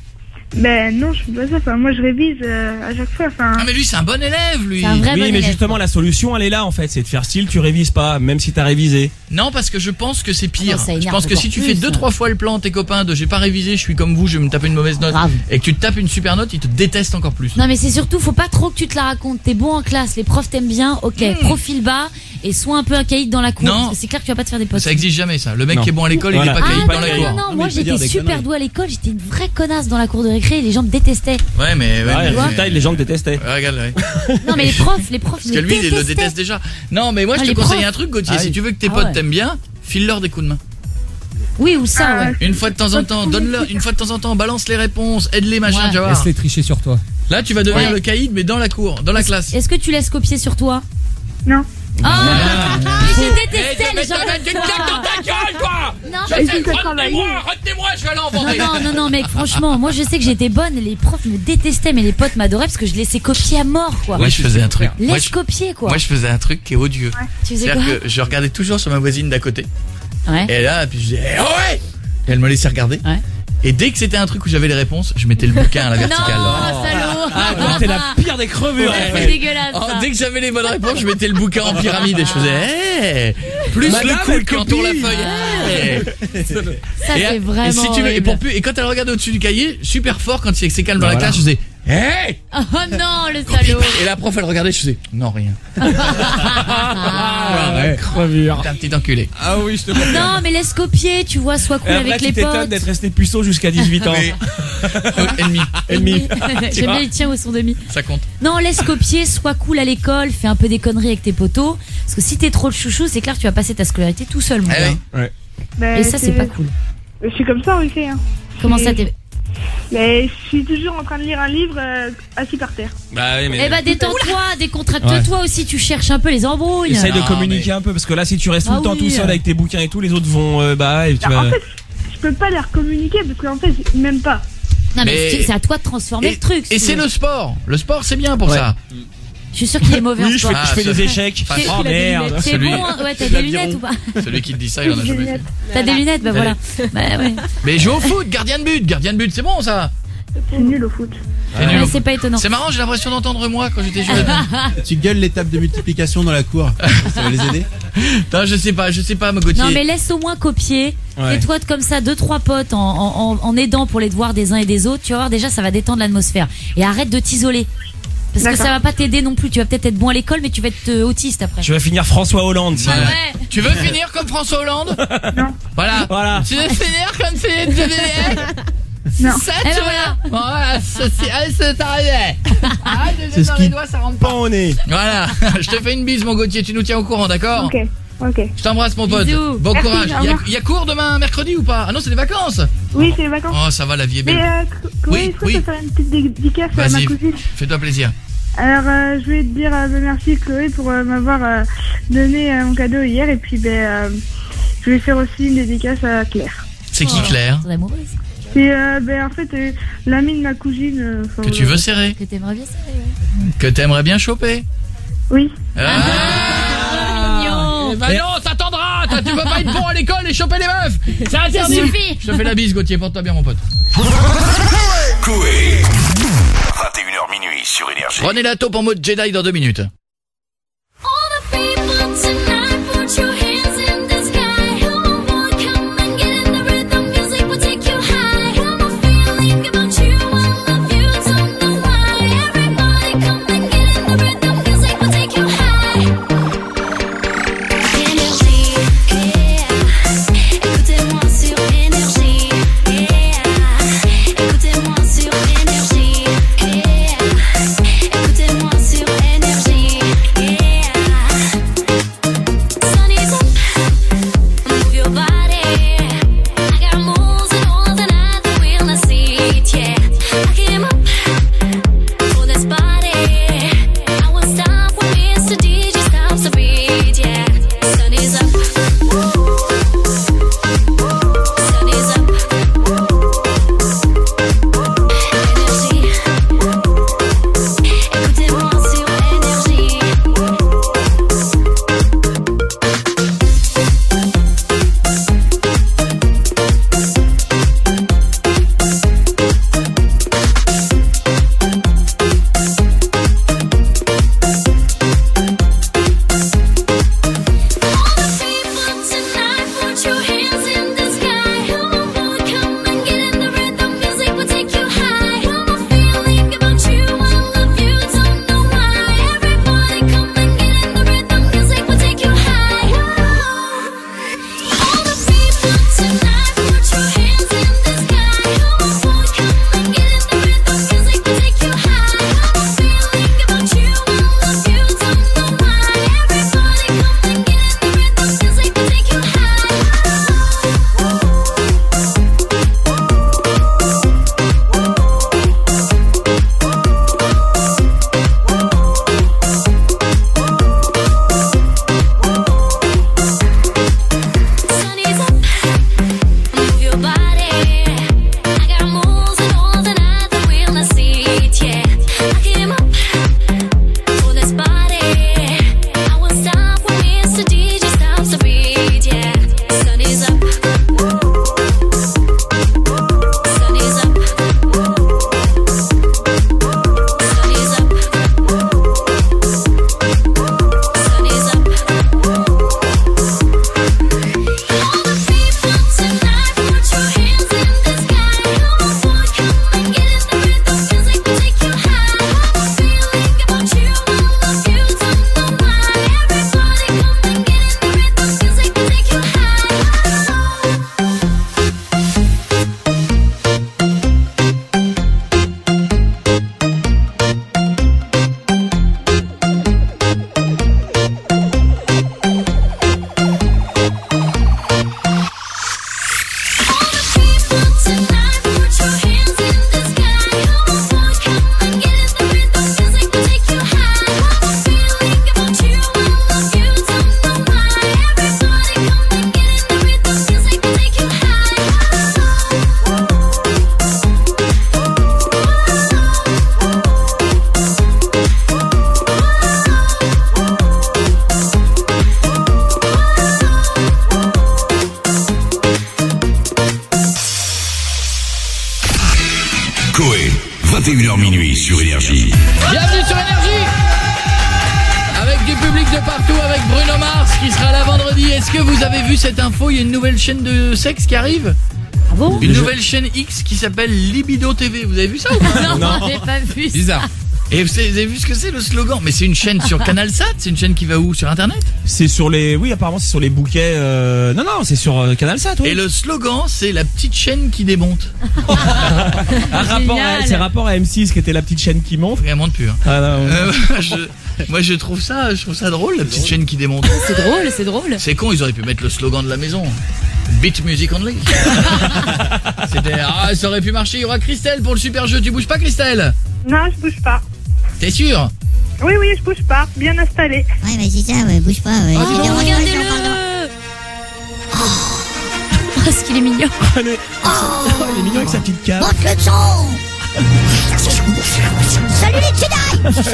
Ben non, je fais pas ça. Enfin, moi, je révise euh, à chaque fois. Enfin, Ah mais lui, c'est un bon élève, lui. C'est un vrai Oui, bon mais élève. justement, la solution, elle est là en fait. C'est de faire style, tu révises pas, même si t'as révisé. Non, parce que je pense que c'est pire. Ah, ça je énerve pense que si encore tu plus, fais deux ça. trois fois le plan tes copains de j'ai pas révisé, je suis comme vous, je vais me taper une mauvaise note, Grave. et que tu te tapes une super note, ils te détestent encore plus. Non, mais c'est surtout, faut pas trop que tu te la racontes. T'es bon en classe, les profs t'aiment bien, ok, profil bas, et sois un peu un caïd dans la cour. Non. Parce que c'est clair que tu vas pas te faire des potes. Ça existe jamais ça. Le mec Non. qui est bon à l'école, Voilà. il est pas Ah caïd non, dans la non, cour. non, non, moi mais il peut dire j'étais des super conneries. douée à l'école, j'étais une vraie connasse dans la cour de récré, et les gens me détestaient. Ouais, mais ouais, Ouais, mais- résultat, les gens te détestaient. Ouais, regarde, ouais. Non, mais les profs, les profs, Parce ils que me lui, il le détestaient. déteste déjà. Non, mais moi, je Ah, te les conseille profs. un truc, Gauthier. Ah Si oui. tu veux que tes Ah potes ouais. t'aiment bien, file-leur des coups de main. Oui, ou ça, Ah, ouais. Une fois de temps en temps, donne-leur, une fois de temps en temps, balance les réponses, aide-les, machin, Ouais. tu vas voir. Laisse-les tricher sur toi. Là, tu vas devenir Ouais. le caïd, mais dans la cour, dans la classe. Est-ce que tu laisses copier sur toi? non. Ah, mais je détestais Eh, les gens. tu une claque dans ta gueule, toi! Non, Je mais- sais, retenez-moi, retenez-moi, je vais aller en Vendée. Non, non, non, non, mec, franchement, moi je sais que j'étais bonne, les profs me détestaient, mais les potes m'adoraient parce que je laissais copier à mort, quoi. Moi, je faisais un truc. Moi, Laisse je, copier, quoi. moi, je faisais un truc qui est odieux. Tu faisais C'est-à-dire quoi? que je regardais toujours sur ma voisine d'à côté. Ouais. Et là, puis je disais, eh, ouais! Et elle me laissait regarder. Ouais. Et dès que c'était un truc où j'avais les réponses, je mettais le bouquin à la verticale. Non, salaud. Ah, toi, t'es la pire des crevures. Ouais. en C'est fait. dégueulasse. Oh, ça. dès que j'avais les bonnes réponses, je mettais le bouquin en pyramide et je faisais, eh, plus Madame, le coude elle qui entoure la copie. feuille. Eh. Ça, Et, c'est et vraiment. si tu veux, et, horrible. pour plus, et quand elle regardait au-dessus du cahier, super fort quand c'est c'est calme dans Bah la voilà. classe, je faisais Hey! Oh non, le salaud. Et la prof, elle regardait, je faisais, non, rien. Ah, ouais, crevure. T'es un petit enculé. Ah oui, je te comprends. Non, mais laisse copier, tu vois, sois cool Et avec après, les tu t'étonnes potes. d'être resté puceau jusqu'à dix-huit ans. Oui. Euh, ennemi. Ennemi. J'aime bien, il tient au son demi. Ça compte. Non, laisse copier, sois cool à l'école, fais un peu des conneries avec tes potos. Parce que si t'es trop le chouchou, c'est clair que tu vas passer ta scolarité tout seul, mon Eh gars. oui. Ouais. Bah, Et ça, c'est pas cool. Je suis comme ça en lycée. Hein. Comment Je- ça t'es. Mais je suis toujours en train de lire un livre euh, assis par terre. Bah oui, mais. Eh bah détends-toi, décontracte-toi aussi, tu cherches un peu les embrouilles. Essaye de Non, communiquer mais- un peu parce que là, si tu restes tout Ah le temps oui. tout seul avec tes bouquins et tout, les autres vont euh, bah et tu Bah, vas. en fait, je peux pas leur communiquer parce qu'en fait, ils m'aiment pas. Non mais, Mais- c'est- c'est à toi de transformer Et, le truc. si et tu c'est veux. le sport. Le sport, c'est bien pour Ouais. ça. Je suis sûr qu'il est mauvais en Oui, je fais, sport. je fais Ah, des ça- échecs. Enfin, Oh Il a des merde. lunettes. C'est Celui- bon, hein ouais, t'as c'est des l'aviron. lunettes ou pas? Celui qui te dit ça, il en a jamais fait. T'as des lunettes, bah voilà. Bah ouais. Mais joue au foot, gardien de but, gardien de but, c'est bon ça. Je suis nul au foot. C'est nul Ouais, au c'est foot. pas étonnant. C'est marrant, j'ai l'impression d'entendre moi quand j'étais jeune. Tu gueules les tables de multiplication dans la cour. Ça va les aider? Non, je sais pas, je sais pas, Gauthier. Non mais laisse au moins copier. Ouais. Fais-toi de comme ça deux trois potes en, en, en, en aidant pour les devoirs des uns et des autres. Tu vas voir déjà ça va détendre l'atmosphère. Et arrête de t'isoler. Parce que D'accord. ça va pas t'aider non plus. Tu vas peut-être être bon à l'école mais tu vas être euh, autiste après. Je vais finir François Hollande. sinon. Ah ouais. Tu veux finir comme François Hollande? Non. Voilà. Voilà. Tu veux finir comme Philippe de Villiers? Non. Ça, Eh tu ben veux? voilà. Voilà, ça, c'est, ah, c'est arrivé. Ah, C'est deux ce dans qui- les doigts, ça rentre pas. Pas au nez. Voilà. Je te fais une bise, mon Gauthier, tu nous tiens au courant, d'accord? Ok. Ok. Je t'embrasse, mon pote. Bisous. Bon Merci, courage. au Il y, a, revoir. il y a cours demain, mercredi ou pas? Ah non, c'est des vacances. Oui, c'est les vacances. Oh, ça va, la vie est Mais belle. euh, Chloé, Oui, est-ce que oui. je peux faire une petite dédicace à ma Vas-y, cousine? fais-toi plaisir. Alors, euh, je voulais te dire euh, ben, merci Chloé pour euh, m'avoir euh, donné euh, mon cadeau hier. Et puis, ben, euh, je vais faire aussi une dédicace à Claire. C'est qui, Oh, Claire? ton amoureuse. C'est euh, ben, en fait euh, l'amie de ma cousine. euh, enfin, Que tu veux serrer? Que t'aimerais bien serrer, ouais. Que t'aimerais bien choper? Oui. Ah. Mignon. Eh ben non, t'attendras. T'as- Tu veux pas être bon à l'école et choper les meufs? C'est Ça interdit. suffit. Je te fais la bise, Gauthier, porte-toi bien, mon pote. Coé. vingt et une heures minuit sur Énergie. Prenez la taupe en mode Jedi dans deux minutes. Écoutez-moi sur Énergie, écoutez-moi sur Énergie, écoutez-moi sur Énergie. vingt et une heures minuit sur Énergie. Bienvenue sur Énergie. Avec du public de partout, avec Bruno Mars qui sera là vendredi. Est-ce que vous avez vu cette info? Il y a une nouvelle chaîne de sexe qui arrive. Ah bon? Une nouvelle chaîne X qui s'appelle Libido T V. Vous avez vu ça ou pas? Non, j'ai pas vu ça. Bizarre. Et vous avez vu ce que c'est le slogan? Mais c'est une chaîne sur CanalSat? C'est une chaîne qui va où? Sur Internet? C'est sur les... Oui, apparemment, c'est sur les bouquets... Euh... Non, non, c'est sur euh, CanalSat, oui. Et le slogan, c'est la petite chaîne qui démonte. Un rapport à, c'est rapport à M six qui était la petite chaîne qui monte. Elle monte plus. Hein. Ah, non, euh, je, moi, je trouve ça, je trouve ça drôle, la petite chaîne qui démonte. C'est drôle, c'est drôle. C'est con, ils auraient pu mettre le slogan de la maison. Beat music only. C'était, ah, ça aurait pu marcher. Il y aura Christelle pour le super jeu. Tu bouges pas, Christelle? Non, je bouge pas. T'es sûr? Oui, oui, je bouge pas. Bien installé. Ouais, bah c'est ça, ouais, bouge pas. Ouais. Oh, Oh, regardez-le. Oh, ce qu'il est mignon. Oh, il est mignon avec sa petite cape. Monte le son. Salut les Jedi.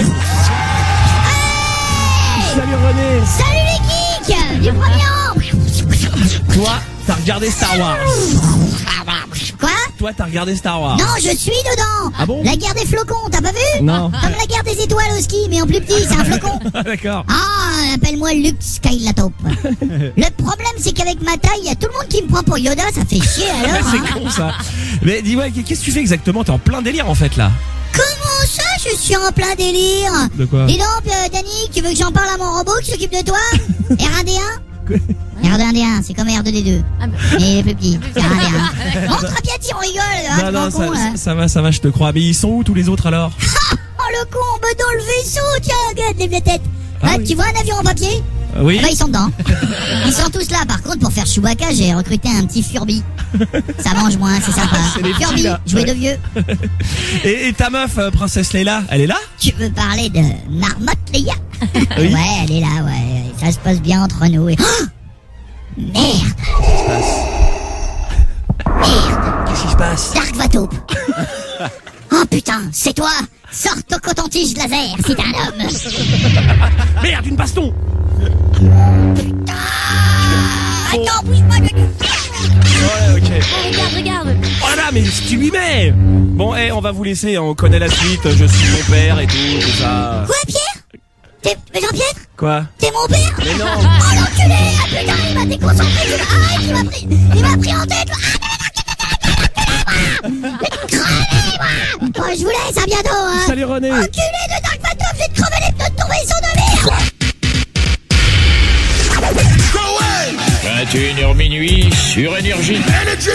Salut René. Salut les geeks du premier rang. Toi, t'as regardé Star Wars. Quoi? Toi, t'as regardé Star Wars. Non, je suis dedans. Ah bon? La guerre des flocons, t'as pas vu? Non. Comme la guerre des étoiles au ski, mais en plus petit, c'est un flocon. D'accord. Ah, appelle-moi Luke Skywalker. Le problème, c'est qu'avec ma taille, y a tout le monde qui me prend pour Yoda, ça fait chier alors. C'est hein. con ça. Mais dis-moi, qu'est-ce que tu fais exactement? T'es en plein délire en fait là. Comment ça, je suis en plein délire? De quoi? Dis donc, euh, Danny, tu veux que j'en parle à mon robot qui s'occupe de toi? R un D un? R deux D un, c'est comme R deux D deux. Mais il est plus petit. R un D un. Montre bien si on rigole, hein, Non, non, con, ça, là. ça va, ça va, je te crois. Mais ils sont où tous les autres alors? Oh le con, on me dans le vaisseau, tiens, regarde, lève la tête. Ah Ah, oui. tu vois un avion en papier? Euh, oui. Ah bah ils sont dedans. Ils sont tous là. Par contre, pour faire Chewbacca, j'ai recruté un petit Furby. Ça mange moins, c'est sympa. C'est les petits, Furby, là. jouet Ouais. de vieux. Et, et ta meuf, euh, princesse Leila, elle est là? Tu veux parler de Marmotte Leia? Oui. Ouais, elle est là, ouais. Ça se passe bien entre nous. Et... Oh merde. Qu'est-ce qui se passe? Dark Vataupe. Oh putain, c'est toi. Sors ton coton-tige laser, si t'es un homme. Merde, une baston. Attends, bouge pas de... Ouais, ok. Oh, regarde, regarde. Oh là là, mais ce tu lui mets. Bon, eh, on va vous laisser, hein, on connaît la suite. Je suis ton père et tout, tout ça. Quoi, Pierre? T'es... Mais Jean-Pierre? Quoi? T'es mon père? Mais non. Oh l'enculé! Ah putain, il m'a déconcentré, il m'a... Ah, il m'a pris... Il m'a pris en tête! Ah, bon, je vous laisse, à bientôt, hein! Salut René. Enculé de Dark Vataupe, je vais te crever les pneus de ton vaisseau de merde! vingt et une heures minuit sur Énergie. Énergie.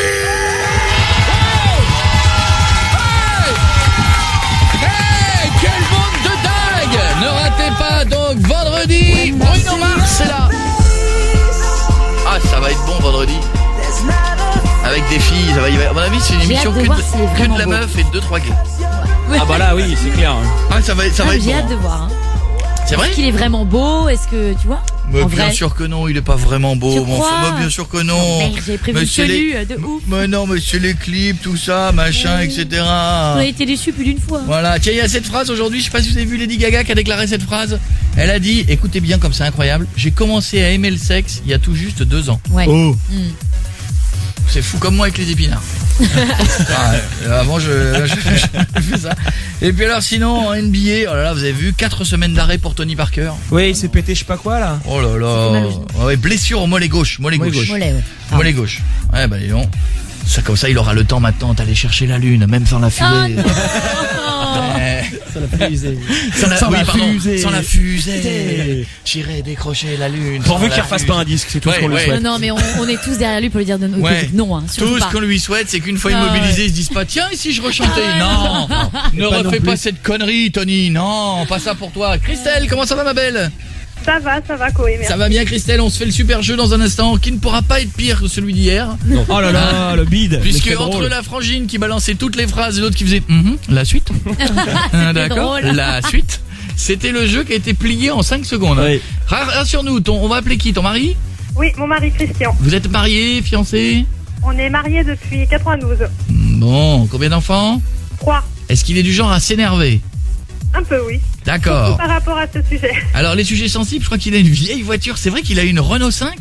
Hey, quel monde de dingue! Ne ratez pas donc vendredi, Bruno Mars est là. Ah, ça va être bon vendredi. Avec des filles, ça va y avoir. À mon avis, c'est une J'ai émission hâte de que voir de, s'il est que vraiment de la beau. meuf et de deux trois gays. Ah bah là, oui, c'est clair. Ah, ça va, ça Ah, va être j'ai bon. hâte de voir. Hein. C'est vrai? Est-ce qu'il est vraiment beau? Est-ce que tu vois? Mais En bien vrai. sûr que non, il est pas vraiment beau. Tu Mon crois? enfant, mais bien sûr que non. Merde, j'avais prévu Mais une c'est les- tenue euh, de ouf. Mais non, mais c'est les clips, tout ça, machin, et cetera. On a été déçus plus d'une fois. Voilà, tiens, il y a cette phrase aujourd'hui, je sais pas si vous avez vu Lady Gaga qui a déclaré cette phrase. Elle a dit, écoutez bien comme c'est incroyable, j'ai commencé à aimer le sexe il y a tout juste deux ans. Ouais. Oh. Mm. C'est fou comme moi avec les épinards. Ah, euh, avant je, je, je fais ça. Et puis alors sinon en N B A, oh là là, vous avez vu quatre semaines d'arrêt pour Tony Parker. Oui, il s'est pété je sais pas quoi là. Oh là Ça fait là. mal au genou. Ah ouais, blessure au mollet gauche, mollet Mollet gauche. gauche. Mollet, ouais. Mollet gauche. Ouais bah dis donc. Ça comme ça il aura le temps maintenant d'aller chercher la lune, même sans la fusée. Ouais. Ça l'a pas usé. Sans la, Sans oui, la pardon, fusée. sans la fusée. J'irai décrocher la lune. Pourvu sans qu'il la refasse fusée. pas un disque, c'est tout Ouais, ce qu'on lui ouais. souhaite. Non, non, mais on, on est tous derrière lui pour lui dire de nous. Ouais. Non, hein, surtout Tout pas. ce qu'on lui souhaite, c'est qu'une fois Ah, immobilisé, ouais. ils se disent pas tiens, et si je rechantais. Non, ne Pas non refais plus. pas cette connerie, Tony. Non, pas ça pour toi. Christelle, comment ça va, ma belle? Ça va, ça va, Koé, merci. Ça va bien, Christelle. On se fait le super jeu dans un instant, qui ne pourra pas être pire que celui d'hier. Oh là là, le bide. Puisque Mais c'est entre drôle. la frangine qui balançait toutes les phrases et l'autre qui faisait Mhm, la suite. Ah, D'accord. drôle. La suite. C'était le jeu qui a été plié en cinq secondes. Oui. Ra- Rassure-nous, ton, on va appeler qui? Ton mari? Oui, mon mari Christian. Vous êtes marié, fiancé? On est mariés depuis quatre-vingt-douze. Bon, combien d'enfants? Trois. Est-ce qu'il est du genre à s'énerver? Un peu, oui. D'accord. Par rapport à ce sujet. Alors les sujets sensibles, je crois qu'il a une vieille voiture. C'est vrai qu'il a une Renault cinq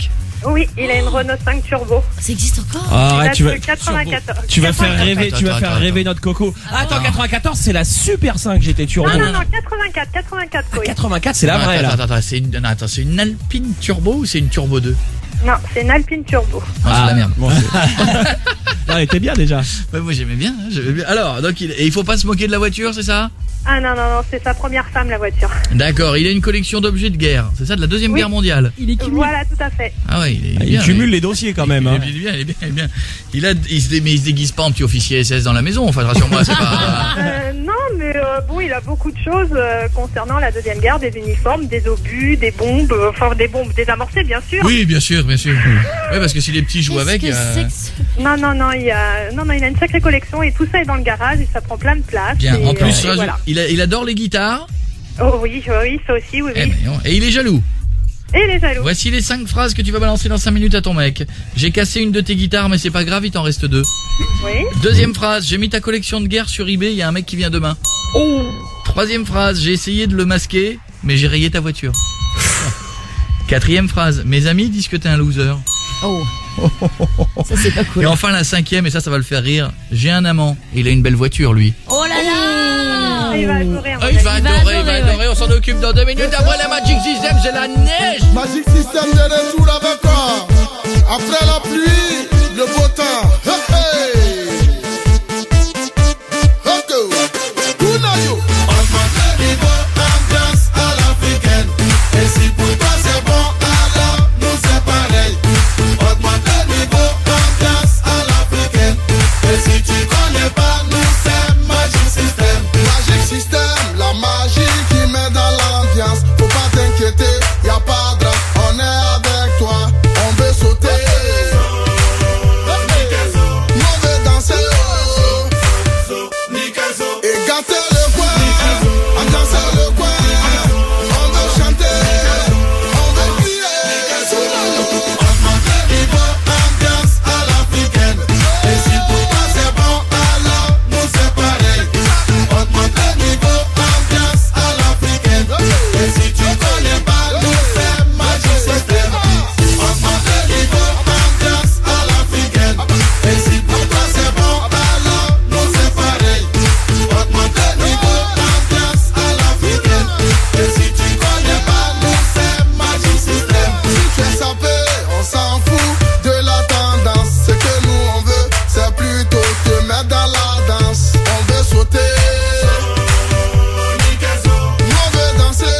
Oui, il a une Renault cinq Turbo. Ça existe encore? Ah, Il date tu vas, de quatre-vingt-quatorze. tu vas faire quatre-vingt-quatorze. rêver, tu vas faire rêver notre Coco. Attends, quatre-vingt-quatorze, c'est la Super cinq G T Turbo. Non, non, non, quatre-vingt-quatre, quatre-vingt-quatre, oui. quatre-vingt-quatre, c'est la Non, vraie, attends, là. Attends, attends, c'est une, non, attends, c'est une Alpine Turbo ou c'est une Turbo deux? Non, c'est une Alpine Turbo. Ah, c'est de la merde. Bon, ah, elle était bien déjà. Ouais, moi j'aimais bien, hein, j'aimais bien. Alors, donc il, et il faut pas se moquer de la voiture, c'est ça? Ah non, non, non, c'est sa première femme, la voiture. D'accord, il a une collection d'objets de guerre, c'est ça, de la deuxième Oui. guerre mondiale. Il est cumulé. Voilà, tout à fait. Ah ouais, il est Ah, il bien, cumule il- les dossiers quand même. Il Hein. est bien, il est bien, il est bien. Il a, il se, dé- mais il se déguise pas en petit officier S S dans la maison, enfin rassure-moi, c'est pas... Euh, non, mais euh, bon, il a beaucoup de choses euh, concernant la Deuxième Guerre, des uniformes, des obus, des bombes, euh, enfin des bombes désamorcées, bien sûr. Oui, bien sûr, bien sûr. Oui, parce que si les petits jouent avec... euh, Non, non, non, il y a, non, non, il a une sacrée collection et tout ça est dans le garage et ça prend plein de place. Bien, et, en plus, euh, et rajoute- voilà. il, a- il adore les guitares, Oh oui, oui, ça aussi, oui, oui. et il est jaloux. Et les jaloux. Voici les cinq phrases que tu vas balancer dans cinq minutes à ton mec. J'ai cassé une de tes guitares, mais c'est pas grave, il t'en reste deux. Oui. Deuxième phrase, j'ai mis ta collection de guerre sur eBay, il y a un mec qui vient demain. Oh. Troisième phrase, j'ai essayé de le masquer, mais j'ai rayé ta voiture. Quatrième phrase, mes amis disent que t'es un loser. Oh. Ça c'est pas cool. Et enfin la cinquième, et ça ça va le faire rire, j'ai un amant, et il a une belle voiture lui. Oh là là. Il va adorer. Oh, il va adorer, il va adorer, on s'en occupe dans deux minutes. Après la Magic System, c'est la neige. Magic System de retour avec quoi? Après la pluie, le beau temps. Hey, hey. Ok. Kunayo. Augmente le niveau, ambiance à l'africaine. Et si pour toi c'est bon, alors nous c'est pareil. Augmente le niveau, ambiance à l'africaine. Et si tu connais pas, nous c'est Magic System. Magic System, la magie qui met dans l'ambiance. Faut pas t'inquiéter, y a pas de drame. On est avec toi, on veut sauter. On veut danser. Et gâter le coin, ambiancer le coin. On veut chanter, on veut crier. Augmenter le niveau, ambiance à l'africaine. Et si pour toi c'est bon, alors nous c'est pareil. Augmenter le niveau, ambiance à l'africaine. Et si tu connais pas, nous c'est Magic System. Augmenter le niveau, ambiance à l'africaine. Et si pour toi c'est bon, alors nous c'est pareil. Augmenter le niveau, ambiance à l'africaine. Et si tu connais pas, nous c'est Magic System. Si tu es sapé, on s'en fout de la tendance. Ce que nous on veut, c'est plutôt te mettre dans la danse. On veut sauter. On veut danser.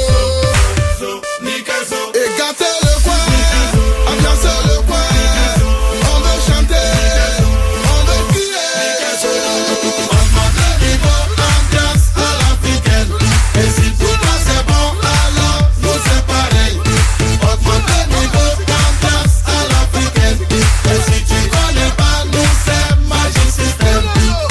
Et gâter le coin, ambiancer le coin. On veut chanter, on veut crier. Augmenter le niveau, ambiance à l'africaine. Et si pour toi c'est bon, alors nous c'est pareil. Augmenter le niveau, ambiance à l'africaine. Et si tu connais pas, nous c'est Magic System.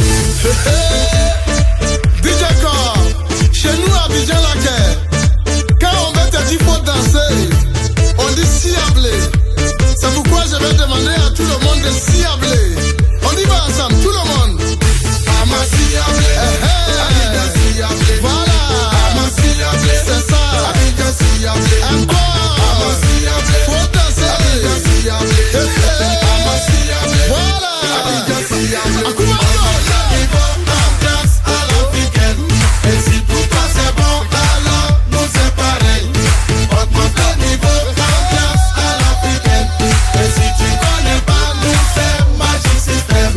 D J Core, chez nous à Abidjan la guerre. Quand on va te dire faut danser, on dit ciablé. C'est pourquoi je vais demander à tout le monde de ciabler. On y va ensemble, tout le monde. Ama ciablé, Abidjan ciablé. Voilà, Ama ciablé, c'est ça. Abidjan ciablé. Encore, Ama ciablé. Faut danser, Abidjan ciablé. Ama ciablé. Voilà, Abidjan ciablé. Akuma ambiance à l'africaine. Et si pour toi c'est bon, alors nous c'est pareil. Augmente le niveau, ambiance à l'africaine. Et si tu connais pas, nous c'est Magic System.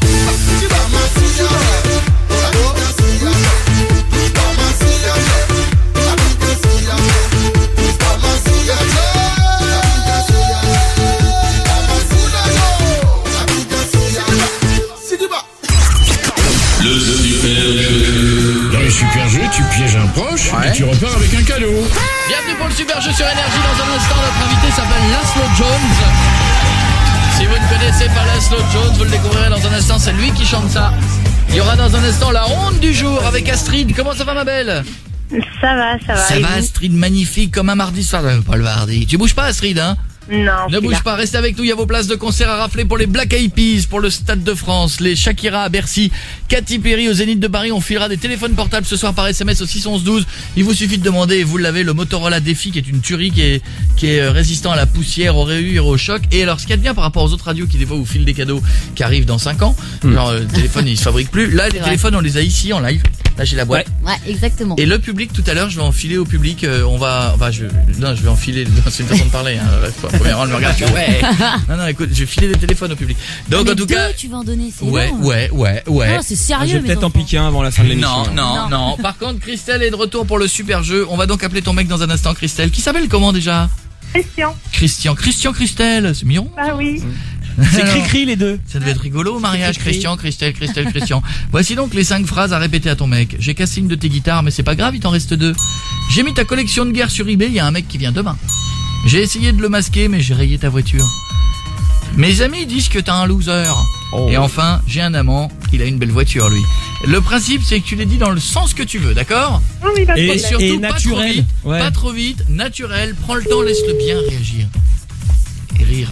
Le super jeu. Dans le super jeu, tu pièges un proche et tu repars avec un cadeau. Bienvenue pour le super jeu sur Énergie. Dans un instant, notre invité s'appelle Laszlo Jones. Si vous ne connaissez pas Laszlo Jones, vous le découvrirez dans un instant, c'est lui qui chante ça. Il y aura dans un instant la honte du jour avec Astrid. Comment ça va ma belle? Ça va, ça va. Ça et va vous Astrid, magnifique comme un mardi soir. Euh, Pas le mardi. Tu bouges pas Astrid hein? Non. Ne bouge pas, restez avec nous, il y a vos places de concert à rafler pour les Black Eyed Peas, pour le Stade de France, les Shakira à Bercy, Katy Perry au Zénith de Paris. On filera des téléphones portables ce soir par S M S au six onze douze. Il vous suffit de demander et vous l'avez, le Motorola Défi qui est une tuerie qui est, qui est résistant à la poussière, aux rayures, au choc. Et alors ce qu'il y a de bien par rapport aux autres radios qui des fois vous filent des cadeaux qui arrivent dans cinq ans, mmh. genre le téléphone il se fabrique plus. Là les téléphones on les a ici en live. Là j'ai la boîte. Ouais, ouais, exactement. Et le public tout à l'heure, je vais enfiler au public, euh, on va, enfin je, non je vais enfiler, c'est une façon de parler. Hein, première rang, me regarde, tu ouais. Non non, écoute, je vais filer des téléphones au public. Donc mais en tout deux, cas, tu vas en donner, c'est ouais, long. ouais, ouais, ouais. Non, c'est sérieux. Je vais peut-être en piquer un avant la fin de l'émission. Non, non, non, non. Par contre, Christelle est de retour pour le super jeu. On va donc appeler ton mec dans un instant, Christelle. Qui s'appelle comment déjà? Christian. Christian, Christian, Christelle, c'est mignon. Ah oui. C'est cri-cri les deux. Ça devait être rigolo au mariage, Christian, Christelle, Christelle, Christian. Voici donc les cinq phrases à répéter à ton mec. J'ai cassé une de tes guitares, mais c'est pas grave, il t'en reste deux. J'ai mis ta collection de guerre sur eBay, il y a un mec qui vient demain. J'ai essayé de le masquer, mais j'ai rayé ta voiture. Mes amis disent que t'as un loser. Oh. Et enfin, j'ai un amant, il a une belle voiture lui. Le principe c'est que tu les dis dans le sens que tu veux, d'accord? Oui, bah, et surtout et pas naturel. trop vite, ouais. pas trop vite, naturel, prends le temps, laisse-le bien réagir. Et rire.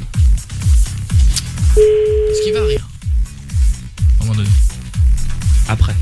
Est-ce qu'il va rire? À un moment donné. Après.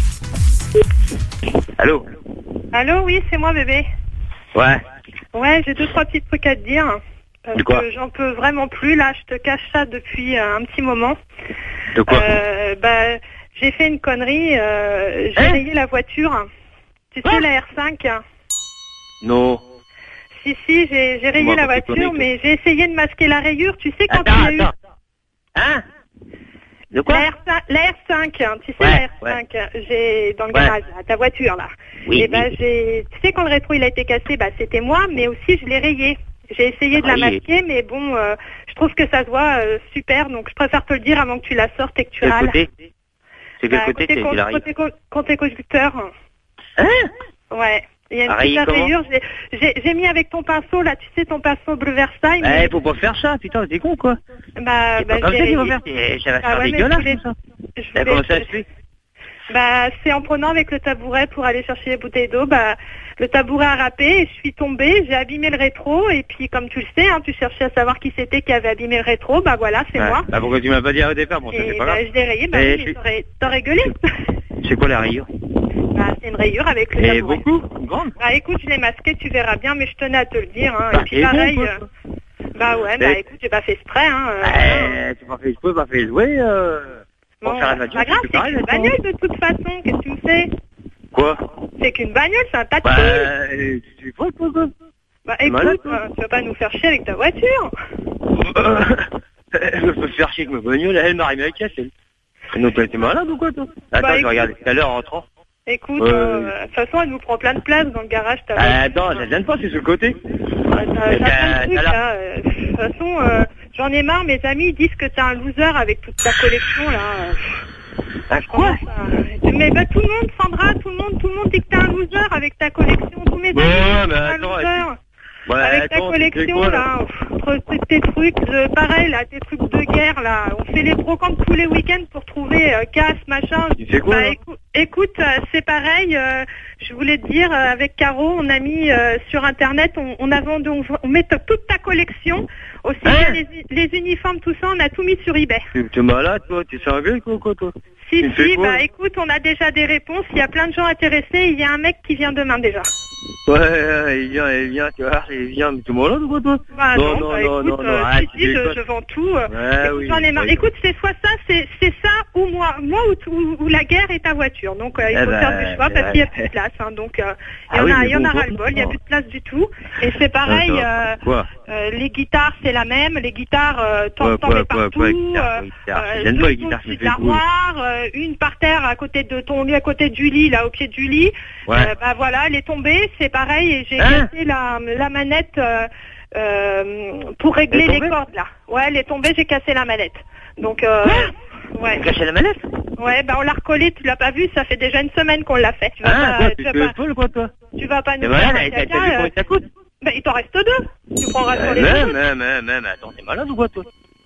Allô? Allô, oui, c'est moi, bébé. Ouais. Ouais, j'ai deux, trois petits trucs à te dire. Parce De quoi? que j'en peux vraiment plus, là, je te cache ça depuis euh, un petit moment. De quoi? euh, Bah, j'ai fait une connerie, euh, j'ai hein? rayé la voiture. Tu sais, la R cinq. Non. Si, si, j'ai j'ai rayé Moi, la pas de voiture, conneries, mais j'ai essayé de masquer la rayure. Tu sais, quand Attends, il y a attends. Hein? De quoi? eu... La R cinq, la R cinq, hein, tu sais, Ouais, la R cinq, j'ai dans le garage, là, ta voiture, là. Oui, Et bah, oui. j'ai... Tu sais, quand le rétro, il a été cassé, bah, c'était moi, mais aussi, je l'ai rayé. J'ai essayé de la Rayé. masquer, mais bon, euh, je trouve que ça se voit euh, super, donc je préfère te le dire avant que tu la sortes et que tu Quel râles. côté? C'est quel Bah, côté côté, c'est con- qu'il arrive? côté, con- côté conducteur. Hein? Ouais. Il y a une Ah, rayé petite comment? rayure, j'ai, j'ai, j'ai mis avec ton pinceau, là, tu sais, ton pinceau bleu Versailles. mais- Eh, faut pas faire ça, putain, t'es con quoi? Bah, C'est bah, pas comme j'ai ça qu'il faut rayé. faire, c'est- ça va Ah faire ouais, mais dégueulasse je voulais- tout ça. je Eh, voulais- comment ça se fait? Bah, c'est en prenant avec le tabouret pour aller chercher les bouteilles d'eau, bah, le tabouret a râpé et je suis tombée, j'ai abîmé le rétro et puis comme tu le sais, hein, tu cherchais à savoir qui c'était qui avait abîmé le rétro, bah voilà, c'est Ouais. moi. Bah pourquoi tu m'as pas dit au départ? Bon, ça Et c'est pas bah, grave. je l'ai rayé, bah Et oui, mais c'est- t'aurais, t'aurais gueulé. C'est quoi la rayure? Bah, c'est une rayure avec le Et tabouret. beaucoup? Une grande? Bah écoute, je l'ai masqué, tu verras bien, mais je tenais à te le dire, hein. Bah, et puis c'est bon, pareil, quoi. euh, bah ouais, bah Et- écoute, j'ai pas fait exprès, hein. euh, Eh, tu m'as fait, je peux pas fait jouer, euh... Bon, Pour faire la c'est voiture, pas grave, c'est c'est pareil, qu'une maintenant. bagnole de toute façon, qu'est-ce que tu me fais? Quoi? C'est qu'une bagnole, c'est un tas de Bah, couilles. euh, tu es folle, quoi, quoi? Bah t'es écoute, malade, toi. euh, tu vas pas nous faire chier avec ta voiture. Je peux faire chier avec ma bagnole, elle m'a arrivé à casser. Donc, t'es malade ou quoi, toi? Attends, Bah, je écoute. vais regarder tout à l'heure en rentrant. Écoute, Ouais. euh, de toute façon, elle nous prend plein de place dans le garage, ta Ah, voiture. attends, je viens pas, c'est sur le côté. T'as t'as t'as- plein de trucs, t'as la- là. euh, De toute façon, euh, j'en ai marre, mes amis ils disent que t'es un loser avec toute ta collection, là. Ah, quoi? Mais bah tout le monde, Sandra, tout le monde, tout le monde dit que t'es un loser avec ta collection. Tous mes amis Ouais, disent que mais t'es un attends, loser. Ouais, Avec ta attends, tu fais collection, quoi, là, entre tes, tes trucs, de, pareil, là, tes trucs de guerre, là, on fait les brocantes tous les week-ends pour trouver euh, casse, machin. Tu fais quoi, Bah, là écou- écoute, euh, c'est pareil, euh, je voulais te dire, euh, avec Caro, on a mis euh, sur Internet, on, on a vendu, on, on met t- toute ta collection, aussi Hein bien les, les uniformes, tout ça, on a tout mis sur eBay. T'es t'es malade, toi? T'es cinglé, quoi, quoi, toi? Si, Tu me fais si, quoi, bah là? écoute, on a déjà des réponses, il y a plein de gens intéressés, et il y a un mec qui vient demain déjà. Ouais, ouais, il vient, il vient, tu vois, il vient, mais t'es malade ou quoi, toi? Bah non, non, bah, non, écoute, non, non, euh, arrête, si, tu si, je, déconnes. je vends tout. euh, Ouais, écoute, oui, j'en ai marre. ouais. Écoute, c'est soit ça, c'est c'est ça, ou moi, moi ou, ou, ou la guerre et ta voiture. Donc euh, il Eh faut ben, faire du choix eh parce qu'il n'y a ben. plus de place. Hein, donc euh, il Ah y en oui, a, mais il y en bon, a bon, ras-le-bol, il n'y a bon. plus de place du tout. Et c'est pareil, Ah, euh, quoi? euh, les guitares c'est la même, les guitares euh, t'en Quoi, t'en quoi, mets quoi, partout. quoi, guitare, euh, quoi, guitare. euh, J'aime deux pas les guitares, au-dessus c'est de cool. l'armoire, euh, une par terre à côté de ton lit, à côté du lit, là au pied du lit. Ouais. Euh, bah voilà, elle est tombée, c'est pareil, et j'ai Hein? cassé la, la manette euh, euh, pour régler Elle est les tombée? cordes là. Ouais, elle est tombée, j'ai cassé la manette. Donc euh, ouais. T'as caché la manette? Ouais, bah on l'a recollée, tu l'as pas vu, ça fait déjà une semaine qu'on l'a fait. Tu vas Ah, pas, quoi, tu tu vas te pas, folle, quoi, toi? tu vas pas Et nous voilà, faire t'as un t'as vu caca, combien euh, ça coûte? bah il t'en reste deux. Tu prendras sur les Euh, deux. Même, même, même, attends, t'es malade ou quoi, toi?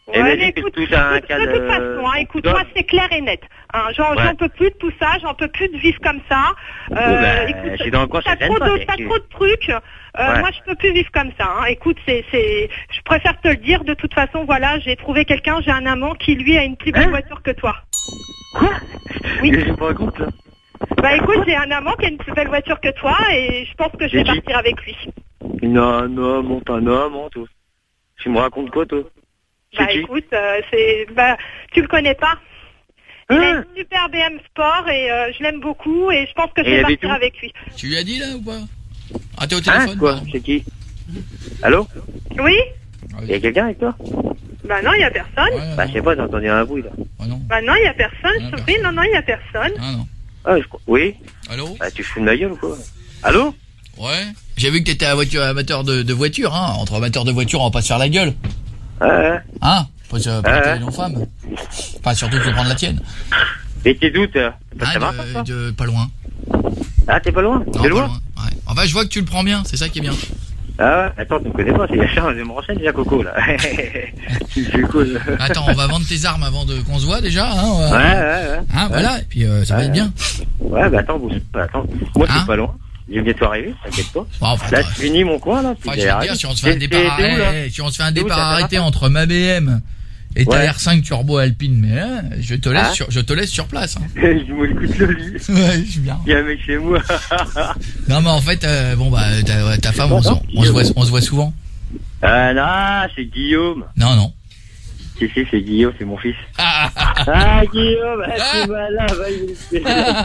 Elle m'a Ouais, dit mais que écoute, tout a un écoute, cas de toute de... façon, hein, écoute, moi c'est clair et net. Hein, j'en, Ouais. j'en peux plus de tout ça, j'en peux plus de vivre comme ça. Euh, bah, écoute, je suis dans le coin, t'as ça gêne trop pas, de, c'est t'as que- trop de trucs. Euh, Ouais. Moi, je peux plus vivre comme ça. Hein. Écoute, c'est, c'est, je préfère te le dire. De toute façon, voilà, j'ai trouvé quelqu'un, j'ai un amant qui lui a une plus belle Hein voiture que toi. Quoi? Oui. Je me rends compte, là. Bah écoute, j'ai un amant qui a une plus belle voiture que toi et je pense que je vais J'ai dit. partir avec lui. Non, non, mon pas non, mon toi. Tu me racontes quoi, toi? Bah C'est qui? écoute, euh, c'est, bah tu le connais pas. Il a Hein? une super B M Sport et euh, je l'aime beaucoup et je pense que je Et vais il habite partir où? avec lui. Tu lui as dit là ou pas? Ah, t'es au Hein, téléphone? quoi? pardon. C'est qui? Allô? Oui? Y'a quelqu'un avec toi? Bah non, il y a personne. Bah, je sais pas, j'ai entendu un bruit, là. Bah non, il y a personne. Oui, non, non, il y a personne. Ah non. Ah, je crois. Oui? Allô? Bah, tu fous de ma gueule ou quoi? Allô? Ouais. J'ai vu que t'étais un voiture, amateur de, de voiture, hein. Entre amateurs de voiture, on va pas se faire la gueule. Ouais, ouais. Hein? Faut se Ouais, prêter ouais. une femme. Enfin, surtout, faut prendre la tienne. Et t'es d'où, toi? Bah, Ah, ça va, de, ça? de- pas loin. Ah, t'es pas loin? Non, T'es pas loin? loin. Ouais. Enfin, je vois que tu le prends bien, c'est ça qui est bien. Ah ouais? Attends, tu me connais pas, c'est Yachar, je me renseigne déjà, Coco, là. C'est cool. Attends, on va vendre tes armes avant de qu'on se voit déjà, hein. on Ouais, va- ouais, ouais. Hein, voilà, et puis euh, ça va Ouais. être bien. Ouais, bah attends, bouge pas, attends. Moi, Hein? c'est pas loin. Je viens bientôt arriver, t'inquiète pas. Bon, enfin, Là, attends. je finis mon coin, là. puis Enfin, j'ai je veux te arrivé. dire, si on se fait un T'es- départ, t'es- t'es où, là? eh, si on se fait un T'es où, départ t'es à arrêté Terre-à-Terre entre ma B M et ta Ouais. R cinq Turbo Alpine, mais hein, je te laisse Hein sur, je te laisse sur place. Hein. Je m'écoute le lit. Ouais, je suis bien. Il y a un mec chez moi. Non, mais en fait, euh, bon bah ta, ouais, ta femme, on, pas, se- non, on se voit, Guillaume. on se voit souvent. Ah non, c'est Guillaume. Non, non. Si, si, c'est Guillaume, c'est mon fils. Ah, Ah, Guillaume, ah, tu vas là, va, il est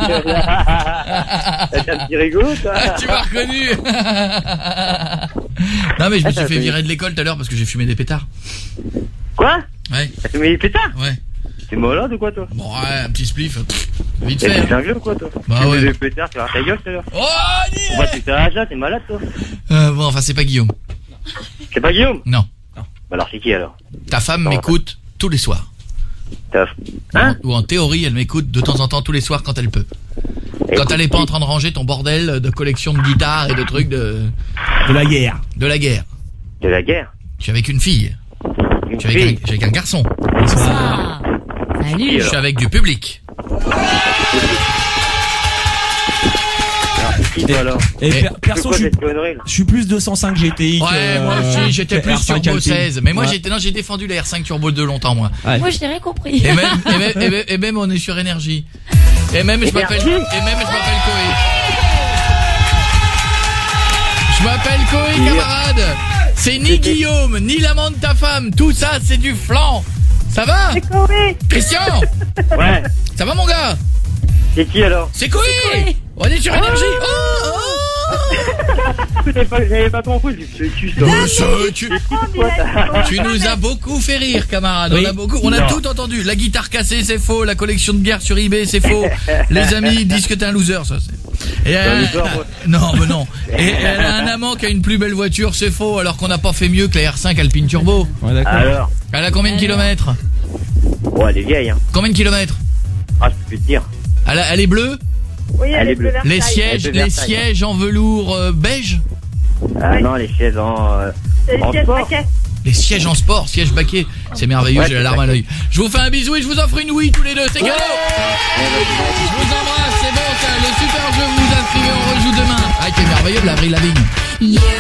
là. T'as un petit rigolo, toi. Ah, tu m'as reconnu. Non, mais je me Ah, suis t'as fait reconnu. virer de l'école tout à l'heure parce que j'ai fumé des pétards. Quoi? Ouais. T'as fumé des pétards? Ouais. T'es malade ou quoi, toi? Bon, ouais, un petit spliff. pff, Vite T'es fait. hein. cinglé ou quoi, toi? Bah Tu fumais ouais. des pétards, tu vas avoir ta gueule, tout à l'heure. Oh, Pourquoi tu t'arraches là? T'es malade, toi? Euh, bon, enfin, c'est pas Guillaume. C'est pas Guillaume? Non. Bah alors, c'est qui, alors? Ta femme Non, m'écoute tous les soirs. T'as... Hein? Ou en théorie, elle m'écoute de temps en temps tous les soirs quand elle peut. Quand elle est pas en train de ranger ton bordel de collection de guitares et de trucs de... De la guerre. De la guerre. De la guerre? Je suis avec une fille. Une Je suis avec, fille? un, je suis avec un garçon. Ah. Salut. Je suis avec du public. Alors, c'est qui, toi, alors? Et Mais- per- C'est perso, quoi je suis, cette connerie, là? je suis plus deux cent cinq G T I. Ouais, que, moi euh, aussi, j'étais que plus R cinq Turbo Alpine. seize. Mais moi, Ouais. j'étais, non, j'ai défendu la R cinq Turbo deux longtemps, moi. Ouais. Moi, je n'ai rien compris. Et même, et même, et même, et même, on est sur énergie. Et même, je m'appelle, et même, je m'appelle Koé. Je m'appelle Koé, camarade. C'est ni Guillaume, ni l'amant de ta femme. Tout ça, c'est du flan. Ça va? C'est Koé. Christian? Ouais. Ça va, mon gars? C'est qui, alors? C'est Koé. On est sur énergie. Oh, oh. J'avais pas, j'avais pas compris, je suis sûr. Monsieur, tu, Oh, tu nous as beaucoup fait rire, camarade. Oui. On a beaucoup, on a Non. tout entendu. La guitare cassée, c'est faux. La collection de bières sur eBay, c'est faux. Les amis disent que t'es un loser, ça. C'est... Et Un elle- loser, moi. non, mais non. Et elle a un amant qui a une plus belle voiture, c'est faux. Alors qu'on n'a pas fait mieux que la R cinq Alpine Turbo. Ouais, d'accord. Alors? Elle a combien de kilomètres? Ouais, elle est vieille, hein. Combien de kilomètres? Ah, je peux te dire. elle, a- elle est bleue. Oui, elle, Elle est est bleue. bleu Les Versailles. sièges, de les Versailles. sièges en velours euh, beige. Ah non, les chaises en... euh, C'est les en pièces sport. paquets. Les sièges en sport, sièges baquets. C'est merveilleux, Ouais, j'ai la c'est larme à vrai. l'œil. Je vous fais un bisou et je vous offre une oui tous les deux. C'est cadeau. Je vous embrasse, c'est bon, ça, le super jeu, vous vous inscrivez, on rejoue demain. Ah, c'est merveilleux de la Avril Lavigne. Yeah.